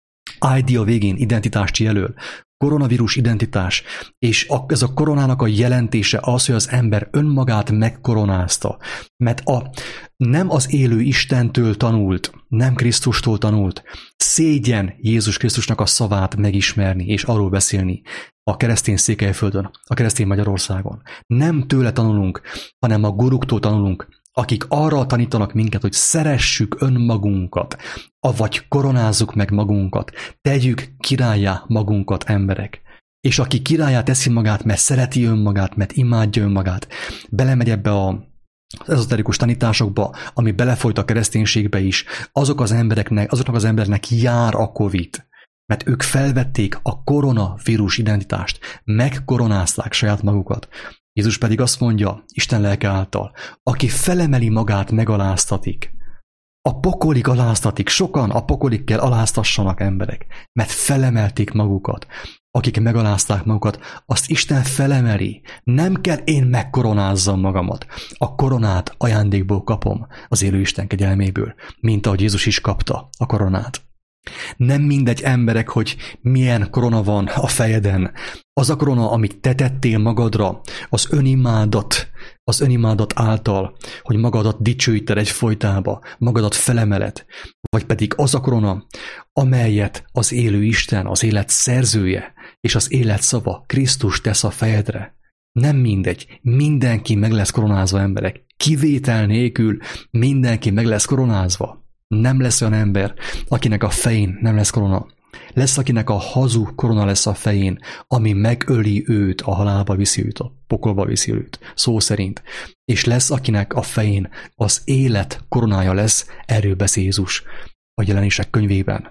I D a végén identitást jelöl. Koronavírus identitás, és ez a koronának a jelentése az, hogy az ember önmagát megkoronázta, mert a, nem az élő Istentől tanult, nem Krisztustól tanult, szégyen Jézus Krisztusnak a szavát megismerni és arról beszélni a keresztény Székelyföldön, a keresztény Magyarországon. Nem tőle tanulunk, hanem a guruktól tanulunk, akik arra tanítanak minket, hogy szeressük önmagunkat, avagy koronázzuk meg magunkat, tegyük királlyá magunkat, emberek. És aki királlyá teszi magát, mert szereti önmagát, mert imádja önmagát, belemegy ebbe a az ezoterikus tanításokba, ami belefolyt a kereszténységbe is, azok az embereknek, azoknak az embereknek jár a Covid, mert ők felvették a koronavírus identitást, megkoronázták saját magukat. Jézus pedig azt mondja, Isten lelke által, aki felemeli magát, megaláztatik. A pokolig aláztatik, sokan a pokolig kell aláztassanak emberek, mert felemelték magukat. Akik megalázták magukat, azt Isten felemeli. Nem kell én megkoronázzam magamat. A koronát ajándékból kapom az élő Isten kegyelméből, mint ahogy Jézus is kapta a koronát. Nem mindegy, emberek, hogy milyen korona van a fejeden. Az a korona, amit te tettél magadra, az önimádat, az önimádat által, hogy magadat dicsőíted egyfolytába, magadat felemeled, vagy pedig az a korona, amelyet az élő Isten, az élet szerzője és az élet szava Krisztus tesz a fejedre. Nem mindegy, mindenki meg lesz koronázva, emberek. Kivétel nélkül mindenki meg lesz koronázva. Nem lesz olyan ember, akinek a fején nem lesz korona. Lesz, akinek a hazug korona lesz a fején, ami megöli őt, a halálba viszi őt, a pokolba viszi őt, szó szerint. És lesz, akinek a fején az élet koronája lesz, erről beszél Jézus a Jelenések könyvében.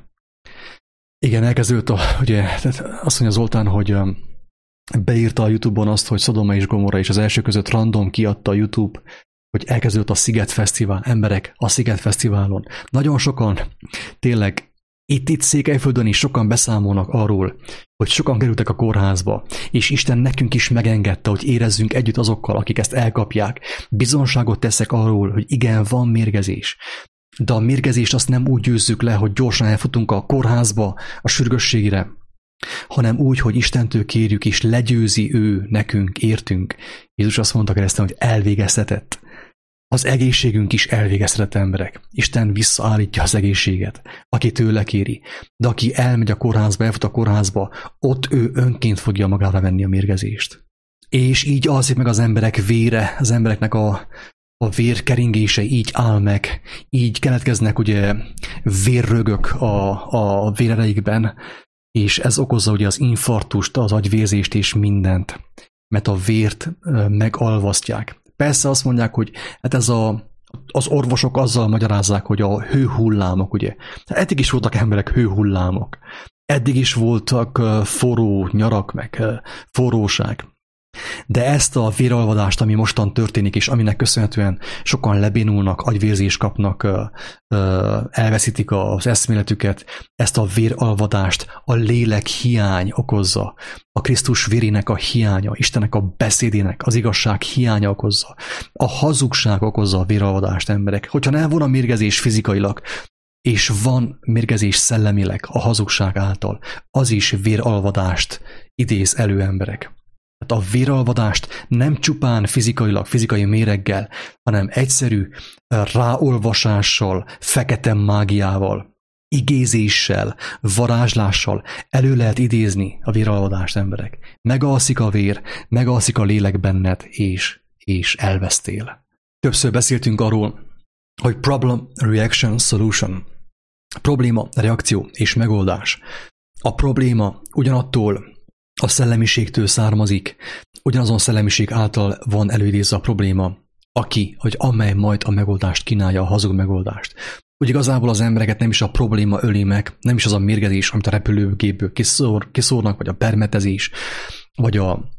Igen, elkezdődött, a, ugye, azt mondja Zoltán, hogy beírta a YouTube-on azt, hogy Szodoma és Gomorra, és az első között random kiadta a YouTube, hogy elkezdődött a Sziget Fesztivál. Emberek, a Sziget Fesztiválon. Nagyon sokan, tényleg, itt, itt Székelyföldön is sokan beszámolnak arról, hogy sokan kerültek a kórházba, és Isten nekünk is megengedte, hogy érezzünk együtt azokkal, akik ezt elkapják. Bizonságot teszek arról, hogy igen, van mérgezés. De a mérgezést azt nem úgy győzzük le, hogy gyorsan elfutunk a kórházba, a sürgősségre, hanem úgy, hogy Istentől kérjük, és legyőzi ő nekünk, értünk. Jézus azt mondta kereszten, hogy elvégeztetett. Az egészségünk is elvégeztetett, emberek. Isten visszaállítja az egészséget, aki tőle kéri. De aki elmegy a kórházba, elfut a kórházba, ott ő önként fogja magára venni a mérgezést. És így alszik meg az emberek vére, az embereknek a, a vérkeringése így áll meg, így keletkeznek ugye vérrögök a, a vérereikben, és ez okozza ugye az infarktust, az agyvérzést és mindent, mert a vért megalvasztják. Persze azt mondják, hogy hát ez a, az orvosok azzal magyarázzák, hogy a hőhullámok, ugye. Eddig is voltak emberek hőhullámok. Eddig is voltak forró nyarak, meg forróság. De ezt a véralvadást, ami mostan történik, és aminek köszönhetően sokan lebénulnak, agyvérzést kapnak, elveszítik az eszméletüket, ezt a véralvadást a lélek hiány okozza. A Krisztus vérének a hiánya, Istennek a beszédének, az igazság hiánya okozza. A hazugság okozza a véralvadást, emberek. Hogyha nem volna mérgezés fizikailag, és van mérgezés szellemileg a hazugság által, az is véralvadást idéz elő, emberek. Tehát a véralvadást nem csupán fizikailag, fizikai méreggel, hanem egyszerű ráolvasással, fekete mágiával, igézéssel, varázslással elő lehet idézni a véralvadást, emberek. Megalszik a vér, megalszik a lélek benned, és, és elvesztél. Többször beszéltünk arról, hogy problem, reaction, solution. Probléma, reakció és megoldás. A probléma ugyanattól a szellemiségtől származik, ugyanazon szellemiség által van előidézve a probléma, aki, hogy amely majd a megoldást kínálja, a hazug megoldást. Úgy igazából az embereket nem is a probléma öli meg, nem is az a mérgezés, amit a repülőgépből kiszór, kiszórnak, vagy a permetezés, vagy a,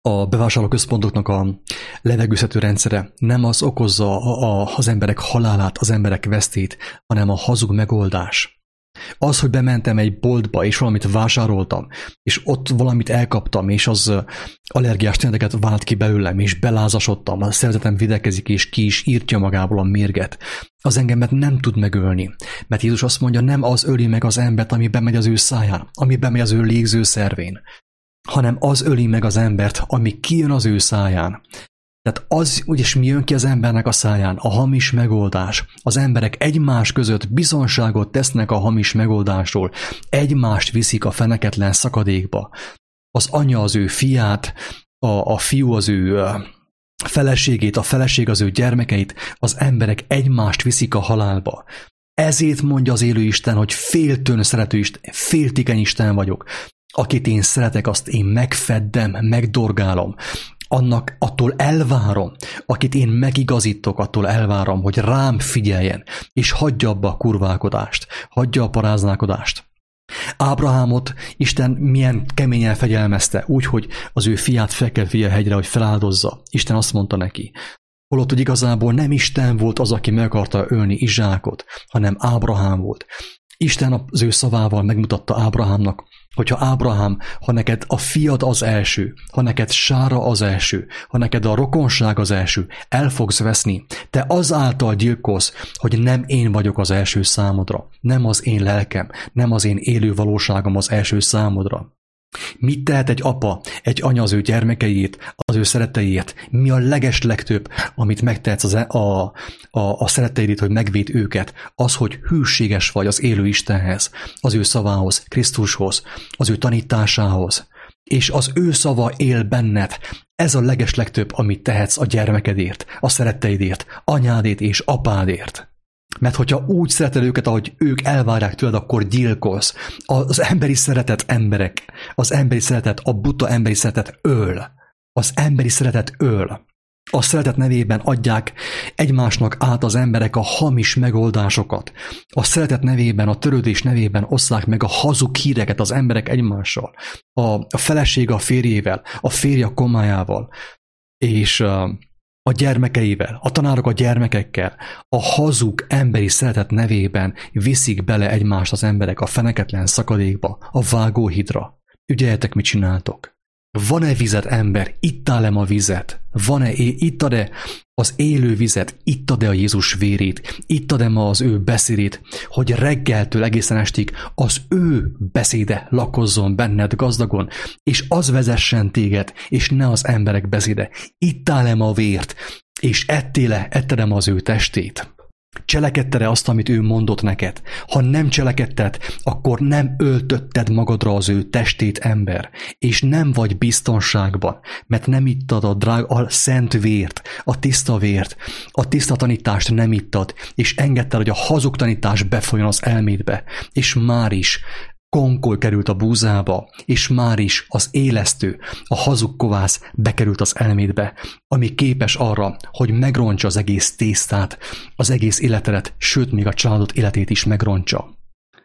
a bevásárlóközpontoknak a levegőztető rendszere nem az okozza a, a, az emberek halálát, az emberek vesztét, hanem a hazug megoldás. Az, hogy bementem egy boltba, és valamit vásároltam, és ott valamit elkaptam, és az allergiás tüneteket vált ki belőlem, és belázasodtam, a szervezetem videkezik, és ki is írtja magából a mérget, az engemet nem tud megölni. Mert Jézus azt mondja, nem az öli meg az embert, ami bemegy az ő száján, ami bemegy az ő légzőszervén, hanem az öli meg az embert, ami kijön az ő száján. Tehát az, úgyis mi jön ki az embernek a száján? A hamis megoldás. Az emberek egymás között bizonságot tesznek a hamis megoldásról. Egymást viszik a feneketlen szakadékba. Az anya az ő fiát, a, a fiú az ő feleségét, a feleség az ő gyermekeit, az emberek egymást viszik a halálba. Ezért mondja az élő Isten, hogy féltőn szerető Isten, féltékeny Isten vagyok. Akit én szeretek, azt én megfeddem, megdorgálom. Annak attól elvárom, akit én megigazítok, attól elvárom, hogy rám figyeljen, és hagyja abba a kurválkodást, hagyja a paráználkodást. Ábrahámot Isten milyen keményen fegyelmezte, úgyhogy az ő fiát fel kell vigye a hegyre, hogy feláldozza. Isten azt mondta neki, holott, hogy igazából nem Isten volt az, aki meg akarta ölni Izsákot, hanem Ábrahám volt. Isten az ő szavával megmutatta Ábrahámnak, hogyha Ábrahám, ha neked a fiad az első, ha neked Sára az első, ha neked a rokonság az első, el fogsz veszni, te azáltal gyilkolsz, hogy nem én vagyok az első számodra, nem az én lelkem, nem az én élő valóságom az első számodra. Mit tehet egy apa, egy anya az ő gyermekeiért, az ő szeretteiért? Mi a legeslegtöbb, amit megtehetsz az, a, a, a szeretteidét, hogy megvéd őket? Az, hogy hűséges vagy az élő Istenhez, az ő szavához, Krisztushoz, az ő tanításához, és az ő szava él benned. Ez a legeslegtöbb, amit tehetsz a gyermekedért, a szeretteidért, anyádért és apádért. Mert hogyha úgy szereted őket, ahogy ők elvárják tőled, akkor gyilkolsz. Az emberi szeretet emberek, az emberi szeretet, a buta emberi szeretet öl. Az emberi szeretet öl. A szeretet nevében adják egymásnak át az emberek a hamis megoldásokat. A szeretet nevében, a törődés nevében osszák meg a hazug híreket az emberek egymással. A, a feleség a férjével, a férje a komájával, és a gyermekeivel, a tanárok a gyermekekkel, a hazug emberi szeretet nevében viszik bele egymást az emberek a feneketlen szakadékba, a vágóhidra. Ügyeljetek, mit csináltok? Van-e vizet, ember? Ittál-e a vizet? Van-e, ittad-e az élő vizet? Ittad-e a Jézus vérét? Ittad-e ma az ő beszédét, hogy reggeltől egészen estig az ő beszéde lakozzon benned gazdagon, és az vezessen téged, és ne az emberek beszéde. Ittál-e a vért, és ettél-e, etted-e az ő testét? Cselekedted-e azt, amit ő mondott neked? Ha nem cselekedted, akkor nem öltötted magadra az ő testét, ember, és nem vagy biztonságban, mert nem ittad a, drág, a szent vért, a tiszta vért, a tiszta tanítást nem ittad, és engedted, hogy a hazug tanítás befolyjon az elmédbe, és már is konkoly került a búzába, és már is az élesztő, a hazug kovász bekerült az elmédbe, ami képes arra, hogy megrontsa az egész tésztát, az egész életedet, sőt, még a családod életét is megrontsa.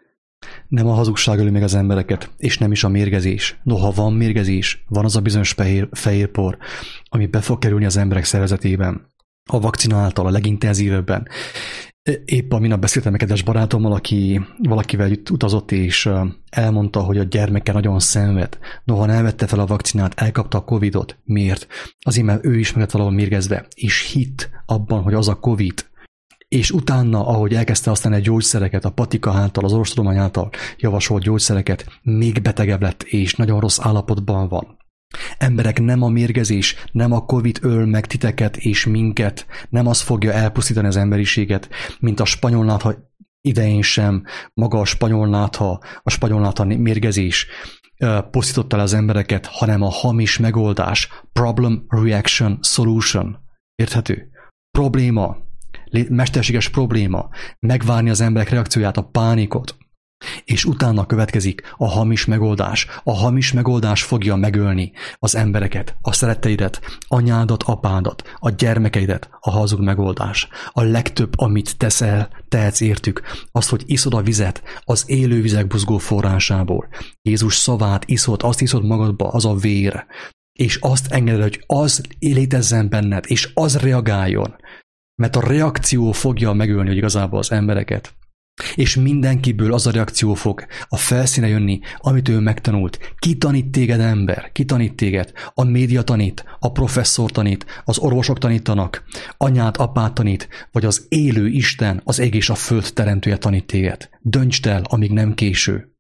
Nem a hazugság öli meg az embereket, és nem is a mérgezés. Noha van mérgezés, van az a bizonyos fehér, fehérpor, ami be fog kerülni az emberek szervezetében. A vakcina által a legintenzívebben. Épp a minap beszéltem egy kedves barátommal, aki valakivel utazott, és elmondta, hogy a gyermeke nagyon szenved. Noha nem vette fel a vakcinát, elkapta a Covidot. Miért? Azért, mert ő is meg lett valahol mérgezve, és hitt abban, hogy az a Covid. És utána, ahogy elkezdte használni a gyógyszereket, a patika által, az orvostudomány által javasolt gyógyszereket, még betegebb lett, és nagyon rossz állapotban van. Emberek, nem a mérgezés, nem a Covid öl meg titeket és minket, nem az fogja elpusztítani az emberiséget, mint a spanyolnátha idején sem, maga a spanyolnátha, a spanyolnátha mérgezés pusztította el az embereket, hanem a hamis megoldás, problem, reaction, solution. Érthető? Probléma, mesterséges probléma, megvárni az emberek reakcióját, a pánikot, és utána következik a hamis megoldás. A hamis megoldás fogja megölni az embereket, a szeretteidet, anyádat, apádat, a gyermekeidet, a hazug megoldás. A legtöbb, amit teszel, tehetsz értük, az, hogy iszod a vizet az élő vizek buzgó forrásából. Jézus szavát iszod, azt iszod magadba, az a vér. és azt engeded, hogy az létezzen benned, és az reagáljon, mert a reakció fogja megölni, hogy igazából az embereket. És mindenkiből az a reakció fog a felszíne jönni, amit ő megtanult. Ki tanít téged, ember? Ki tanít téged? A média tanít, a professzor tanít, az orvosok tanítanak, anyád, apád tanít, vagy az élő Isten, az ég és a föld teremtője tanít téged. Döntsd el, amíg nem késő.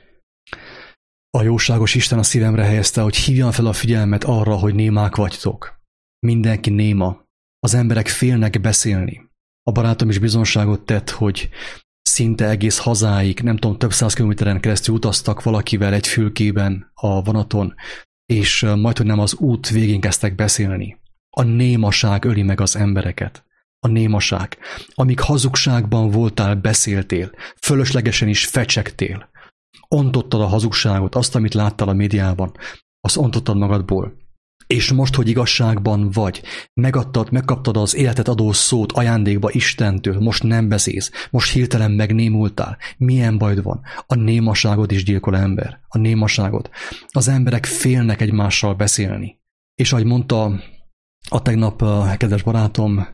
A jóságos Isten a szívemre helyezte, hogy hívjam fel a figyelmet arra, hogy némák vagytok. Mindenki néma. Az emberek félnek beszélni. A barátom is bizonságot tett, hogy szinte egész hazáig, nem tudom, több száz kilométeren keresztül utaztak valakivel egy fülkében a vonaton, és majd, hogy nem az út végén kezdtek beszélni. A némaság öli meg az embereket. A némaság. Amíg hazugságban voltál, beszéltél, fölöslegesen is fecsegtél. Ontottad a hazugságot, azt, amit láttál a médiában, azt ontottad magadból. És most, hogy igazságban vagy, megadtad, megkaptad az életet adó szót ajándékba Istentől, most nem beszélsz, most hirtelen megnémultál. Milyen bajod van? A némaságot is gyilkol ember. A némaságot. Az emberek félnek egymással beszélni. És ahogy mondta a tegnap a kedves barátom,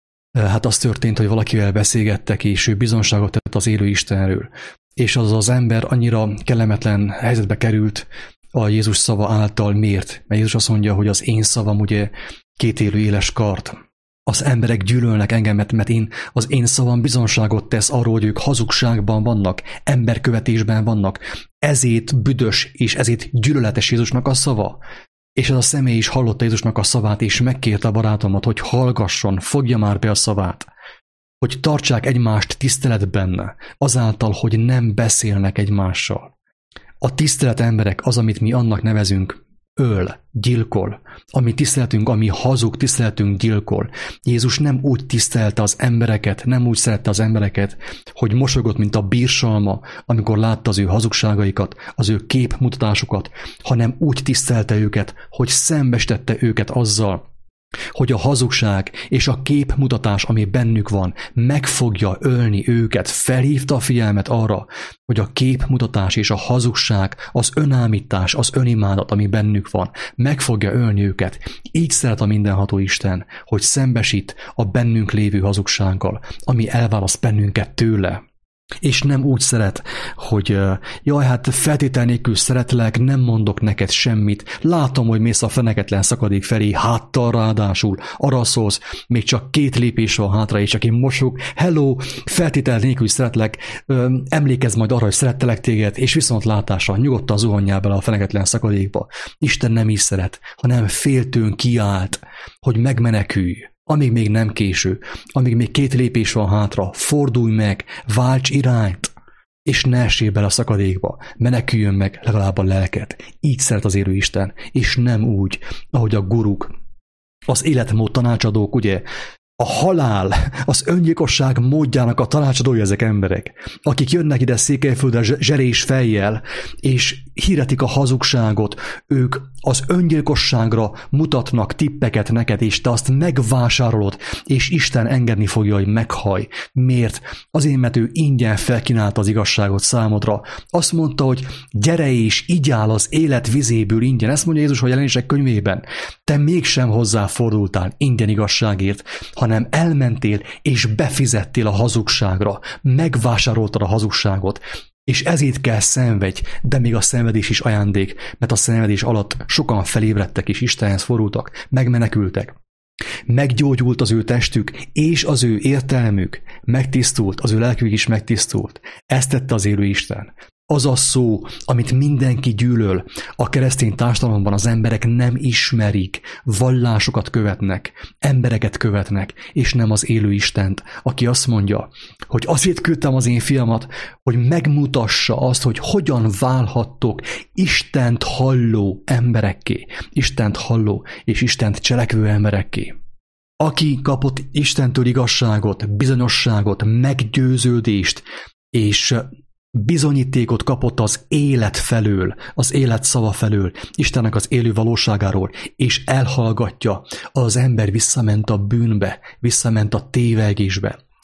hát az történt, hogy valakivel beszélgettek, és ő bizonságot tett az élő Istenről. És az az ember annyira kellemetlen helyzetbe került a Jézus szava által. Miért? Mert Jézus azt mondja, hogy az én szavam ugye kétélű éles kard. Az emberek gyűlölnek engem, mert én, az én szavam bizonságot tesz arról, hogy ők hazugságban vannak, emberkövetésben vannak. Ezért büdös és ezért gyűlöletes Jézusnak a szava. És ez a személy is hallotta Jézusnak a szavát, és megkérte a barátomat, hogy hallgasson, fogja már be a szavát. Hogy tartsák egymást tiszteletben, azáltal, hogy nem beszélnek egymással. A tisztelet emberek az, amit mi annak nevezünk, öl, gyilkol. Ami tiszteletünk, ami hazug tiszteletünk gyilkol. Jézus nem úgy tisztelte az embereket, nem úgy szerette az embereket, hogy mosolygott, mint a bírsalma, amikor látta az ő hazugságaikat, az ő képmutatásokat, hanem úgy tisztelte őket, hogy szembesítette őket azzal, hogy a hazugság és a képmutatás, ami bennük van, meg fogja ölni őket. Felhívta a figyelmet arra, hogy a képmutatás és a hazugság, az önállítás, az önimádat, ami bennük van, meg fogja ölni őket. Így szeret a mindenható Isten, hogy szembesít a bennünk lévő hazugsággal, ami elválaszt bennünket tőle. És nem úgy szeret, hogy jaj, hát feltétel nélkül szeretlek, nem mondok neked semmit, látom, hogy mész a feneketlen szakadék felé, háttal ráadásul, arra szólsz, még csak két lépés van hátra, és csak én mosog, hello, feltétel nélkül szeretlek, emlékezz majd arra, hogy szerettelek téged, és viszont látásra, nyugodtan zuhanjál bele a feneketlen szakadékba. Isten nem is szeret, hanem féltőn kiállt, hogy megmenekülj. Amíg még nem késő, amíg még két lépés van hátra, fordulj meg, válts irányt, és ne essél bele a szakadékba, meneküljön meg legalább a lelked. Így szeret az élő Isten, és nem úgy, ahogy a guruk, az életmód tanácsadók, ugye, a halál, az öngyilkosság módjának a tanácsadói ezek emberek, akik jönnek ide Székelyföldre zserés fejjel, és hirdetik a hazugságot, ők az öngyilkosságra mutatnak tippeket neked, és te azt megvásárolod, és Isten engedni fogja, hogy meghaj. Miért? Azért, mert ő ingyen felkínálta az igazságot számodra. Azt mondta, hogy gyere és igyál az élet vizéből ingyen. Ezt mondja Jézus a Jelenések könyvében. Te mégsem hozzáfordultál ingyen igazságért, hanem elmentél és befizettél a hazugságra, megvásároltad a hazugságot, és ezért kell szenvedj, de még a szenvedés is ajándék, mert a szenvedés alatt sokan felébredtek és Istenhez fordultak, megmenekültek. Meggyógyult az ő testük, és az ő értelmük, megtisztult, az ő lelkük is megtisztult. Ezt tette az élő Isten. Az a szó, amit mindenki gyűlöl, a keresztény társadalomban az emberek nem ismerik, vallásokat követnek, embereket követnek, és nem az élő Istent, aki azt mondja, hogy azért küldtem az én fiamat, hogy megmutassa azt, hogy hogyan válhattok Istent halló emberekké, Istent halló és Istent cselekvő emberekké. Aki kapott Istentől igazságot, bizonyosságot, meggyőződést, és bizonyítékot kapott az élet felől, az élet szava felől, Istennek az élő valóságáról, és elhallgatja, az ember visszament a bűnbe, visszament a tévegésbe,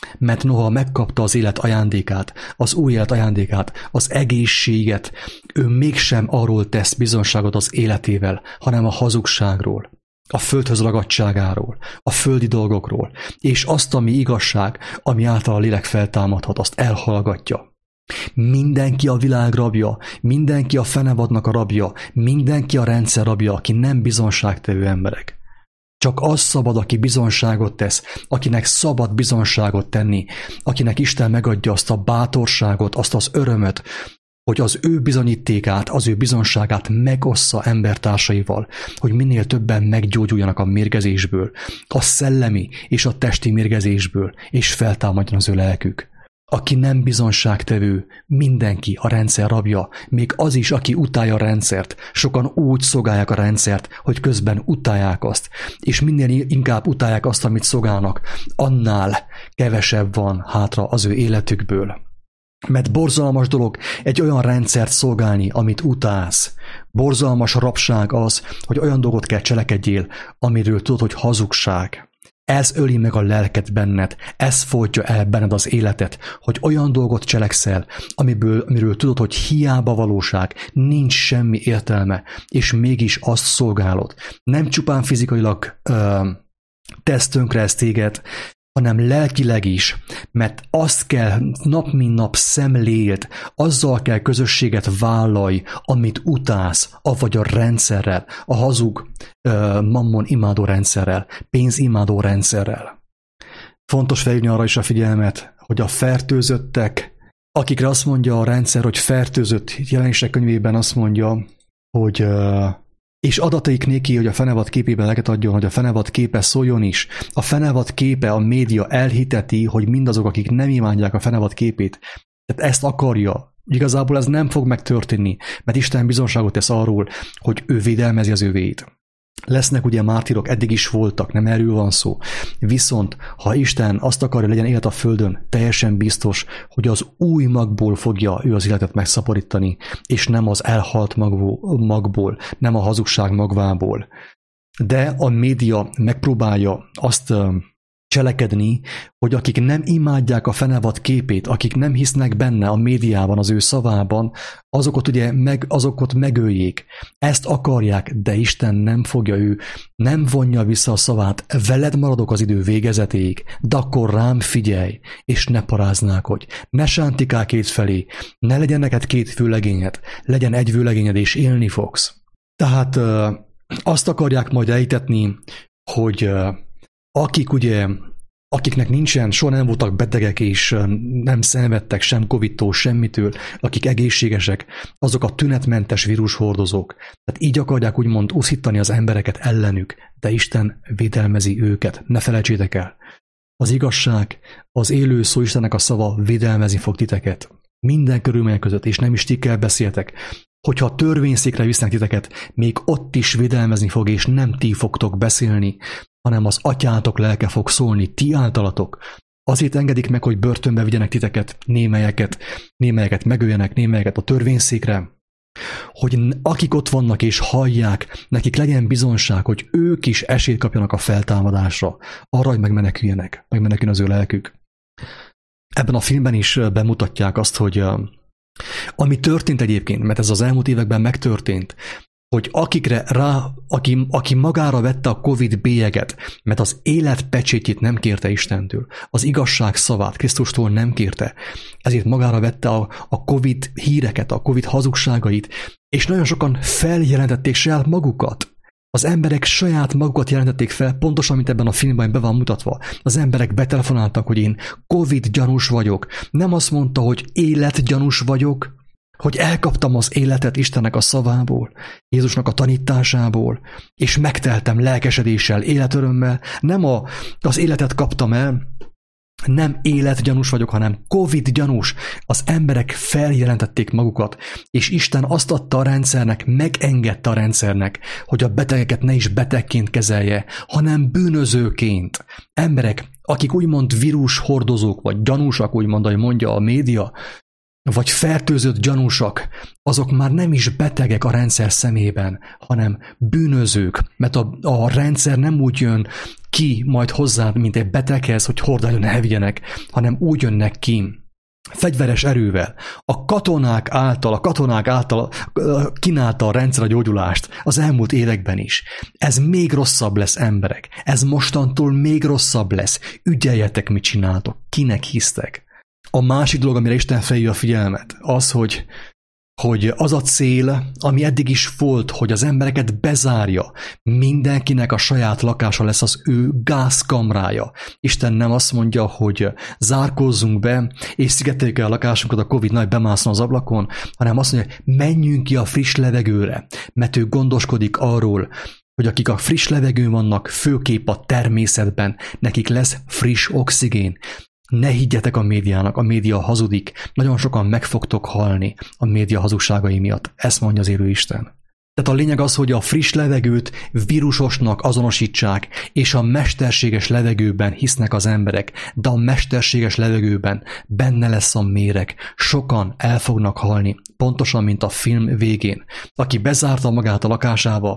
Mert noha megkapta az élet ajándékát, az új élet ajándékát, az egészséget, ő mégsem arról tesz bizonságot az életével, hanem a hazugságról, a földhöz ragadtságáról, a földi dolgokról, és azt, ami igazság, ami által a lélek feltámadhat, azt elhallgatja. Mindenki a világ rabja, mindenki a fenevadnak a rabja, mindenki a rendszer rabja, aki nem bizonságtevő emberek. Csak az szabad, aki bizonságot tesz, akinek szabad bizonságot tenni, akinek Isten megadja azt a bátorságot, azt az örömöt, hogy az ő bizonyítékát, az ő bizonságát megossza embertársaival, hogy minél többen meggyógyuljanak a mérgezésből, a szellemi és a testi mérgezésből, és feltámadjon az ő lelkük. Aki nem bizonságtevő, mindenki a rendszer rabja, még az is, aki utálja a rendszert. Sokan úgy szolgálják a rendszert, hogy közben utálják azt, és minél inkább utálják azt, amit szolgálnak, annál kevesebb van hátra az ő életükből. Mert borzalmas dolog egy olyan rendszert szolgálni, amit utálsz. Borzalmas rabság az, hogy olyan dolgot kell cselekedjél, amiről tudod, hogy hazugság. Ez öli meg a lelket benned, ez folytja el benned az életet, hogy olyan dolgot cselekszel, amiből, amiről tudod, hogy hiába valóság, nincs semmi értelme, és mégis azt szolgálod. Nem csupán fizikailag ö, tesz tönkre ez téged, hanem lelkileg is, mert azt kell nap mint nap szemléld, azzal kell közösséget vállalj, amit utálsz, avagy a rendszerrel, a hazug uh, mammon imádó rendszerrel, pénzimádó rendszerrel. Fontos felhívni arra is a figyelmet, hogy a fertőzöttek, akikre azt mondja a rendszer, hogy fertőzött, Jelenések könyvében azt mondja, hogy uh, és adataik néki, hogy a fenevad képében leket adjon, hogy a fenevad képe szóljon is. A fenevad képe, a média elhiteti, hogy mindazok, akik nem imádják a fenevad képét, tehát ezt akarja. Igazából ez nem fog megtörténni, mert Isten bizonságot tesz arról, hogy ő védelmezi az övéit. Lesznek ugye mártírok, eddig is voltak, nem erről van szó. Viszont, ha Isten azt akarja, legyen élet a földön, teljesen biztos, hogy az új magból fogja ő az életet megszaporítani, és nem az elhalt magból, nem a hazugság magvából. De a média megpróbálja azt cselekedni, hogy akik nem imádják a fenevad képét, akik nem hisznek benne a médiában, az ő szavában, azokat ugye meg, azokat megöljék. Ezt akarják, de Isten nem fogja, ő nem vonja vissza a szavát. Veled maradok az idő végezetéig, de akkor rám figyelj, és ne paráználkodj. Ne sántikál kétfelé, ne legyen neked két főlegényed, legyen egy főlegényed, és élni fogsz. Tehát azt akarják majd elhitetni, hogy akik ugye, akiknek nincsen, soha nem voltak betegek és nem szenvedtek sem Covidtól, semmitől, akik egészségesek, azok a tünetmentes vírushordozók. Tehát így akarják úgymond uszítani az embereket ellenük, de Isten védelmezi őket, ne felejtsétek el. Az igazság, az élő szó Istennek a szava védelmezni fog titeket. Minden körülmények között, és nem is ti kell beszéltek. Hogyha törvényszékre visznek titeket, még ott is védelmezni fog, és nem ti fogtok beszélni, hanem az atyátok lelke fog szólni, ti általatok. Azért engedik meg, hogy börtönbe vigyenek titeket, némelyeket, némelyeket megöljenek, némelyeket a törvényszékre, hogy akik ott vannak és hallják, nekik legyen bizonság, hogy ők is esélyt kapjanak a feltámadásra, arra, hogy megmeneküljenek, megmeneküljön az ő lelkük. Ebben a filmben is bemutatják azt, hogy ami történt egyébként, mert ez az elmúlt években megtörtént, hogy akikre rá, aki, aki magára vette a Covid bélyeget, mert az élet pecsétjét nem kérte Istentől, az igazság szavát Krisztustól nem kérte, ezért magára vette a, a Covid híreket, a Covid hazugságait, és nagyon sokan feljelentették saját magukat. Az emberek saját magukat jelentették fel, pontosan, mint ebben a filmben be van mutatva. Az emberek betelefonáltak, hogy én Covid gyanús vagyok. Nem azt mondta, hogy életgyanús vagyok, hogy elkaptam az életet Istennek a szavából, Jézusnak a tanításából, és megteltem lelkesedéssel, életörömmel. Nem a, az életet kaptam el, nem életgyanús vagyok, hanem Covid gyanús. Az emberek feljelentették magukat, és Isten azt adta a rendszernek, megengedte a rendszernek, hogy a betegeket ne is betegként kezelje, hanem bűnözőként. Emberek, akik úgymond vírushordozók, vagy gyanúsak, úgymond, ahogy mondja a média, vagy fertőzött gyanúsak, azok már nem is betegek a rendszer szemében, hanem bűnözők, mert a, a rendszer nem úgy jön ki majd hozzád, mint egy beteghez, hogy hordáljon ne vigyenek, hanem úgy jönnek ki, fegyveres erővel. A katonák által, a katonák által kínálta a rendszer a gyógyulást az elmúlt években is. Ez még rosszabb lesz, emberek. Ez mostantól még rosszabb lesz. Ügyeljetek, mit csináltok. Kinek hisztek. A másik dolog, amire Isten felhívja a figyelmet, az, hogy, hogy az a cél, ami eddig is volt, hogy az embereket bezárja, mindenkinek a saját lakása lesz az ő gázkamrája. Isten nem azt mondja, hogy zárkózzunk be, és szigeteljük el a lakásunkat, a Covid nagy bemászon az ablakon, hanem azt mondja, hogy menjünk ki a friss levegőre, mert ő gondoskodik arról, hogy akik a friss levegőn vannak, főképp a természetben, nekik lesz friss oxigén. Ne higgyetek a médiának, a média hazudik, nagyon sokan meg fogtok halni a média hazugságai miatt. Ezt mondja az élő Isten. Tehát a lényeg az, hogy a friss levegőt vírusosnak azonosítsák, és a mesterséges levegőben hisznek az emberek, de a mesterséges levegőben benne lesz a méreg. Sokan el fognak halni, pontosan, mint a film végén. Aki bezárta magát a lakásába,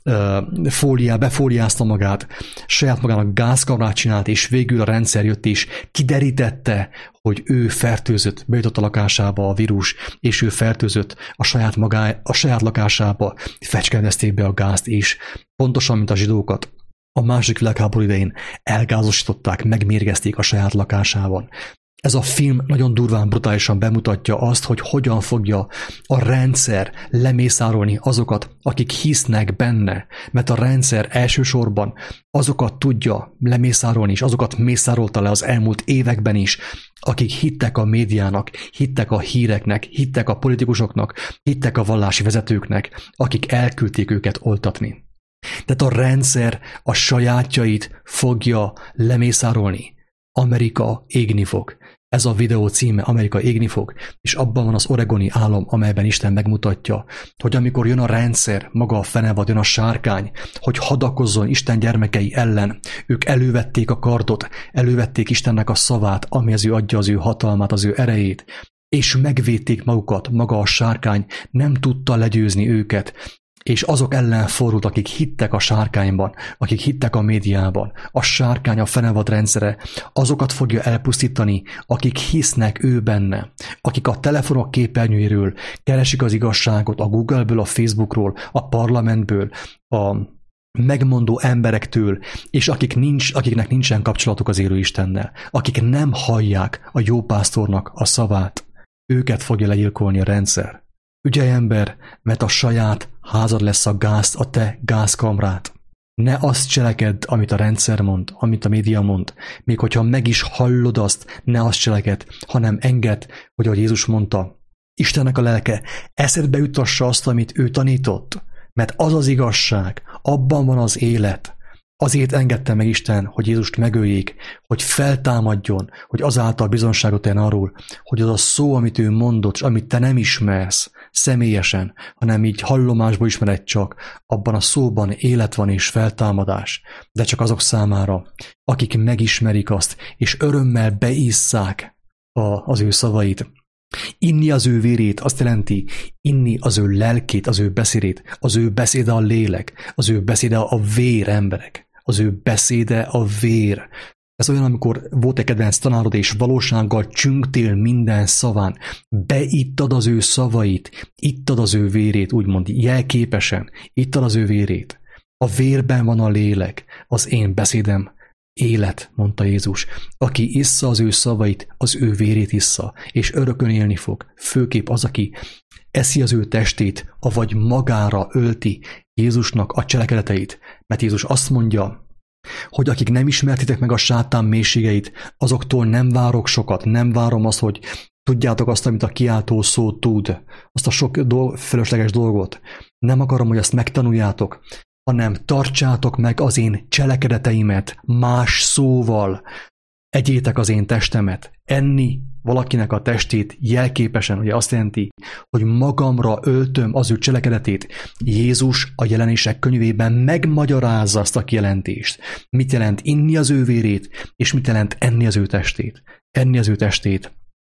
fóliá, befóliázta magát, saját magának gázkamrát csinált, és végül a rendszer jött és kiderítette, hogy ő fertőzött, bejutott a lakásába a vírus, és ő fertőzött a saját, magá, a saját lakásába, fecskendezték be a gázt is, pontosan, mint a zsidókat. A második világháború idején elgázosították, megmérgezték a saját lakásában. Ez a film nagyon durván, brutálisan bemutatja azt, hogy hogyan fogja a rendszer lemészárolni azokat, akik hisznek benne, mert a rendszer elsősorban azokat tudja lemészárolni, és azokat mészárolta le az elmúlt években is, akik hittek a médiának, hittek a híreknek, hittek a politikusoknak, hittek a vallási vezetőknek, akik elküldték őket oltatni. Tehát a rendszer a sajátjait fogja lemészárolni. Amerika égni fog. Ez a videó címe, Amerika égni fog, és abban van az oregoni álom, amelyben Isten megmutatja, hogy amikor jön a rendszer, maga a fenevad, jön a sárkány, hogy hadakozzon Isten gyermekei ellen, ők elővették a kardot, elővették Istennek a szavát, ami az ő adja az ő hatalmát, az ő erejét, és megvédték magukat, maga a sárkány nem tudta legyőzni őket, és azok ellen fordult, akik hittek a sárkányban, akik hittek a médiában. A sárkány, a fenevad rendszere azokat fogja elpusztítani, akik hisznek ő benne, akik a telefonok képernyőjéről keresik az igazságot, a Google-ből, a Facebookról, a parlamentből, a megmondó emberektől, és akik nincs, akiknek nincsen kapcsolatuk az élő Istennel, akik nem hallják a jó pásztornak a szavát, őket fogja legyilkolni a rendszer. Ügyelj, ember, mert a saját házad lesz a gáz, a te gázkamrát. Ne azt cselekedj, amit a rendszer mond, amit a média mond. Még hogyha meg is hallod azt, ne azt cselekedj, hanem engedd, hogy ahogy Jézus mondta, Istennek a lelke eszedbe jutassa azt, amit ő tanított. Mert az az igazság, abban van az élet. Azért engedte meg Isten, hogy Jézust megöljék, hogy feltámadjon, hogy azáltal bizonságot tenni arról, hogy az a szó, amit ő mondott, és amit te nem ismersz személyesen, hanem így hallomásból ismered csak, abban a szóban élet van és feltámadás, de csak azok számára, akik megismerik azt, és örömmel beisszák a, az ő szavait. Inni az ő vérét azt jelenti, inni az ő lelkét, az ő beszédét, az ő beszéde a lélek, az ő beszéde a vér, emberek. Az ő beszéde a vér. Ez olyan, amikor volt egy kedvenc tanárod, és valósággal csüngtél minden szaván. Beittad az ő szavait, ittad az ő vérét, úgymond jelképesen, ittad az ő vérét. A vérben van a lélek, az én beszédem élet, mondta Jézus. Aki issza az ő szavait, az ő vérét issza, és örökön élni fog. Főképp az, aki eszi az ő testét, avagy magára ölti Jézusnak a cselekedeteit. Mert Jézus azt mondja, hogy akik nem ismertitek meg a sátán mélységeit, azoktól nem várok sokat, nem várom azt, hogy tudjátok azt, amit a kiáltó szó tud, azt a sok dolg, fölösleges dolgot. Nem akarom, hogy azt megtanuljátok, hanem tartsátok meg az én cselekedeteimet más szóval. Egyétek az én testemet. Enni valakinek a testét jelképesen, ugye azt jelenti, hogy magamra öltöm az ő cselekedetét. Jézus a Jelenések könyvében megmagyarázza azt a kijelentést. Mit jelent inni az ő vérét, és mit jelent enni az ő testét. Enni az ő testét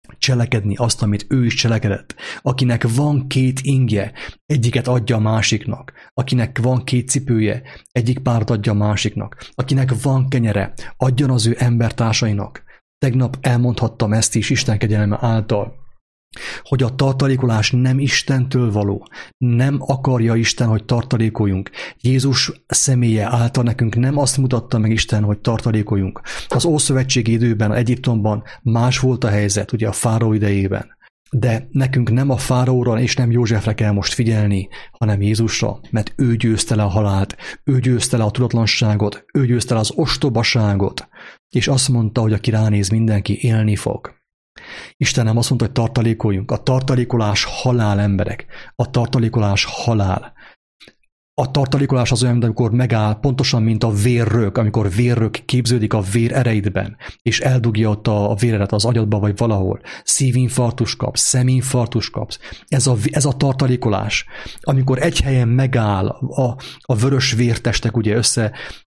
cselekedni azt, amit ő is cselekedett. Akinek van két ingje, egyiket adja a másiknak. Akinek van két cipője, egyik párt adja a másiknak. Akinek van kenyere, adjon az ő embertársainak. Tegnap elmondhattam ezt is Isten kegyelme által, hogy a tartalékolás nem Istentől való. Nem akarja Isten, hogy tartalékoljunk. Jézus személye által nekünk nem azt mutatta meg Isten, hogy tartalékoljunk. Az ószövetségi időben, Egyiptomban más volt a helyzet, ugye a fáraó idejében. De nekünk nem a fáraóra és nem Józsefre kell most figyelni, hanem Jézusra, mert ő győzte le a halált, ő győzte le a tudatlanságot, ő győzte le az ostobaságot, és azt mondta, hogy aki ránéz, mindenki élni fog. Isten nem azt mondta, hogy tartalékoljunk. A tartalékolás halál, emberek. A tartalékolás halál. A tartalékolás az olyan, amikor megáll, pontosan, mint a vérrök, amikor vérrök képződik a vér ereidben, és eldugja ott a véredet az agyadba, vagy valahol. Szívinfarktus kapsz, szeminfarktus kapsz. Ez a, ez a tartalékolás. Amikor egy helyen megáll a, a vörös vértestek, ugye össze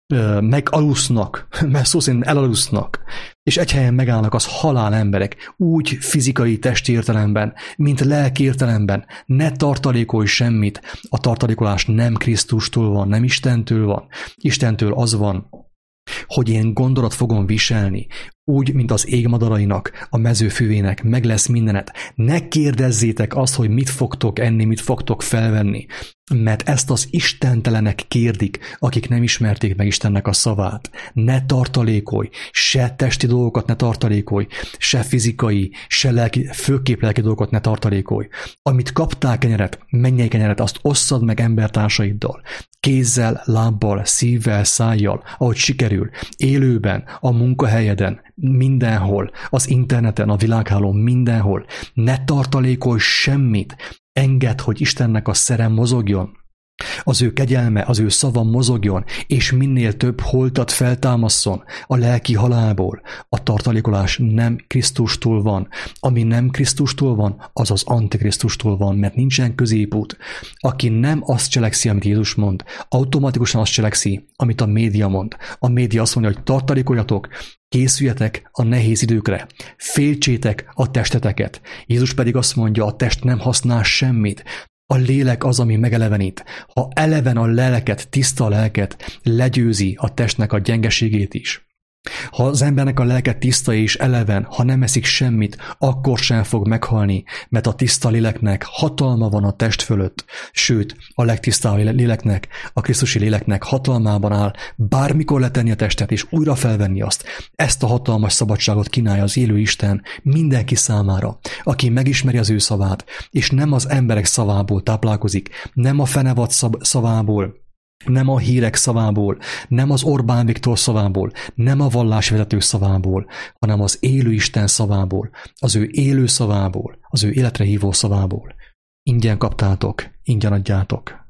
megalusznak, mert szó szerint elalusznak, és egy helyen megállnak, az halál, emberek, úgy fizikai testi értelemben, mint lelki értelemben. Ne tartalékolj semmit, a tartalékolás nem Krisztustól van, nem Istentől van. Istentől az van, hogy én gondolat fogom viselni, úgy, mint az égmadarainak, a mezőfüvének, meg lesz mindenet. Ne kérdezzétek azt, hogy mit fogtok enni, mit fogtok felvenni, mert ezt az istentelenek kérdik, akik nem ismerték meg Istennek a szavát. Ne tartalékolj, se testi dolgokat ne tartalékolj, se fizikai, se lelki, főképp lelki dolgokat ne tartalékolj. Amit kaptál kenyeret, mennyei kenyeret, azt osszad meg embertársaiddal. Kézzel, lábbal, szívvel, szájjal, ahogy sikerül, élőben, a munkahelyeden, mindenhol, az interneten, a világhálón, mindenhol. Ne tartalékolj semmit, engedd, hogy Istennek a szere mozogjon. Az ő kegyelme, az ő szava mozogjon, és minél több holtat feltámasszon a lelki halálból. A tartalékolás nem Krisztustól van. Ami nem Krisztustól van, az az Antikrisztustól van, mert nincsen középút. Aki nem azt cselekszi, amit Jézus mond, automatikusan azt cselekszi, amit a média mond. A média azt mondja, hogy tartalékoljatok, készüljetek a nehéz időkre, féltsétek a testeteket. Jézus pedig azt mondja, a test nem használ semmit. A lélek az, ami megelevenít. Ha eleven a lelket, tiszta a lelket, legyőzi a testnek a gyengeségét is. Ha az embernek a lelke tiszta és eleven, ha nem eszik semmit, akkor sem fog meghalni, mert a tiszta léleknek hatalma van a test fölött, sőt, a legtisztább léleknek, a Krisztusi léleknek hatalmában áll bármikor letenni a testet és újra felvenni azt. Ezt a hatalmas szabadságot kínálja az élő Isten mindenki számára, aki megismeri az ő szavát, és nem az emberek szavából táplálkozik, nem a fenevad szavából, nem a hírek szavából, nem az Orbán Viktor szavából, nem a vallásvezetők szavából, hanem az élő Isten szavából, az ő élő szavából, az ő életre hívó szavából. Ingyen kaptátok, ingyen adjátok.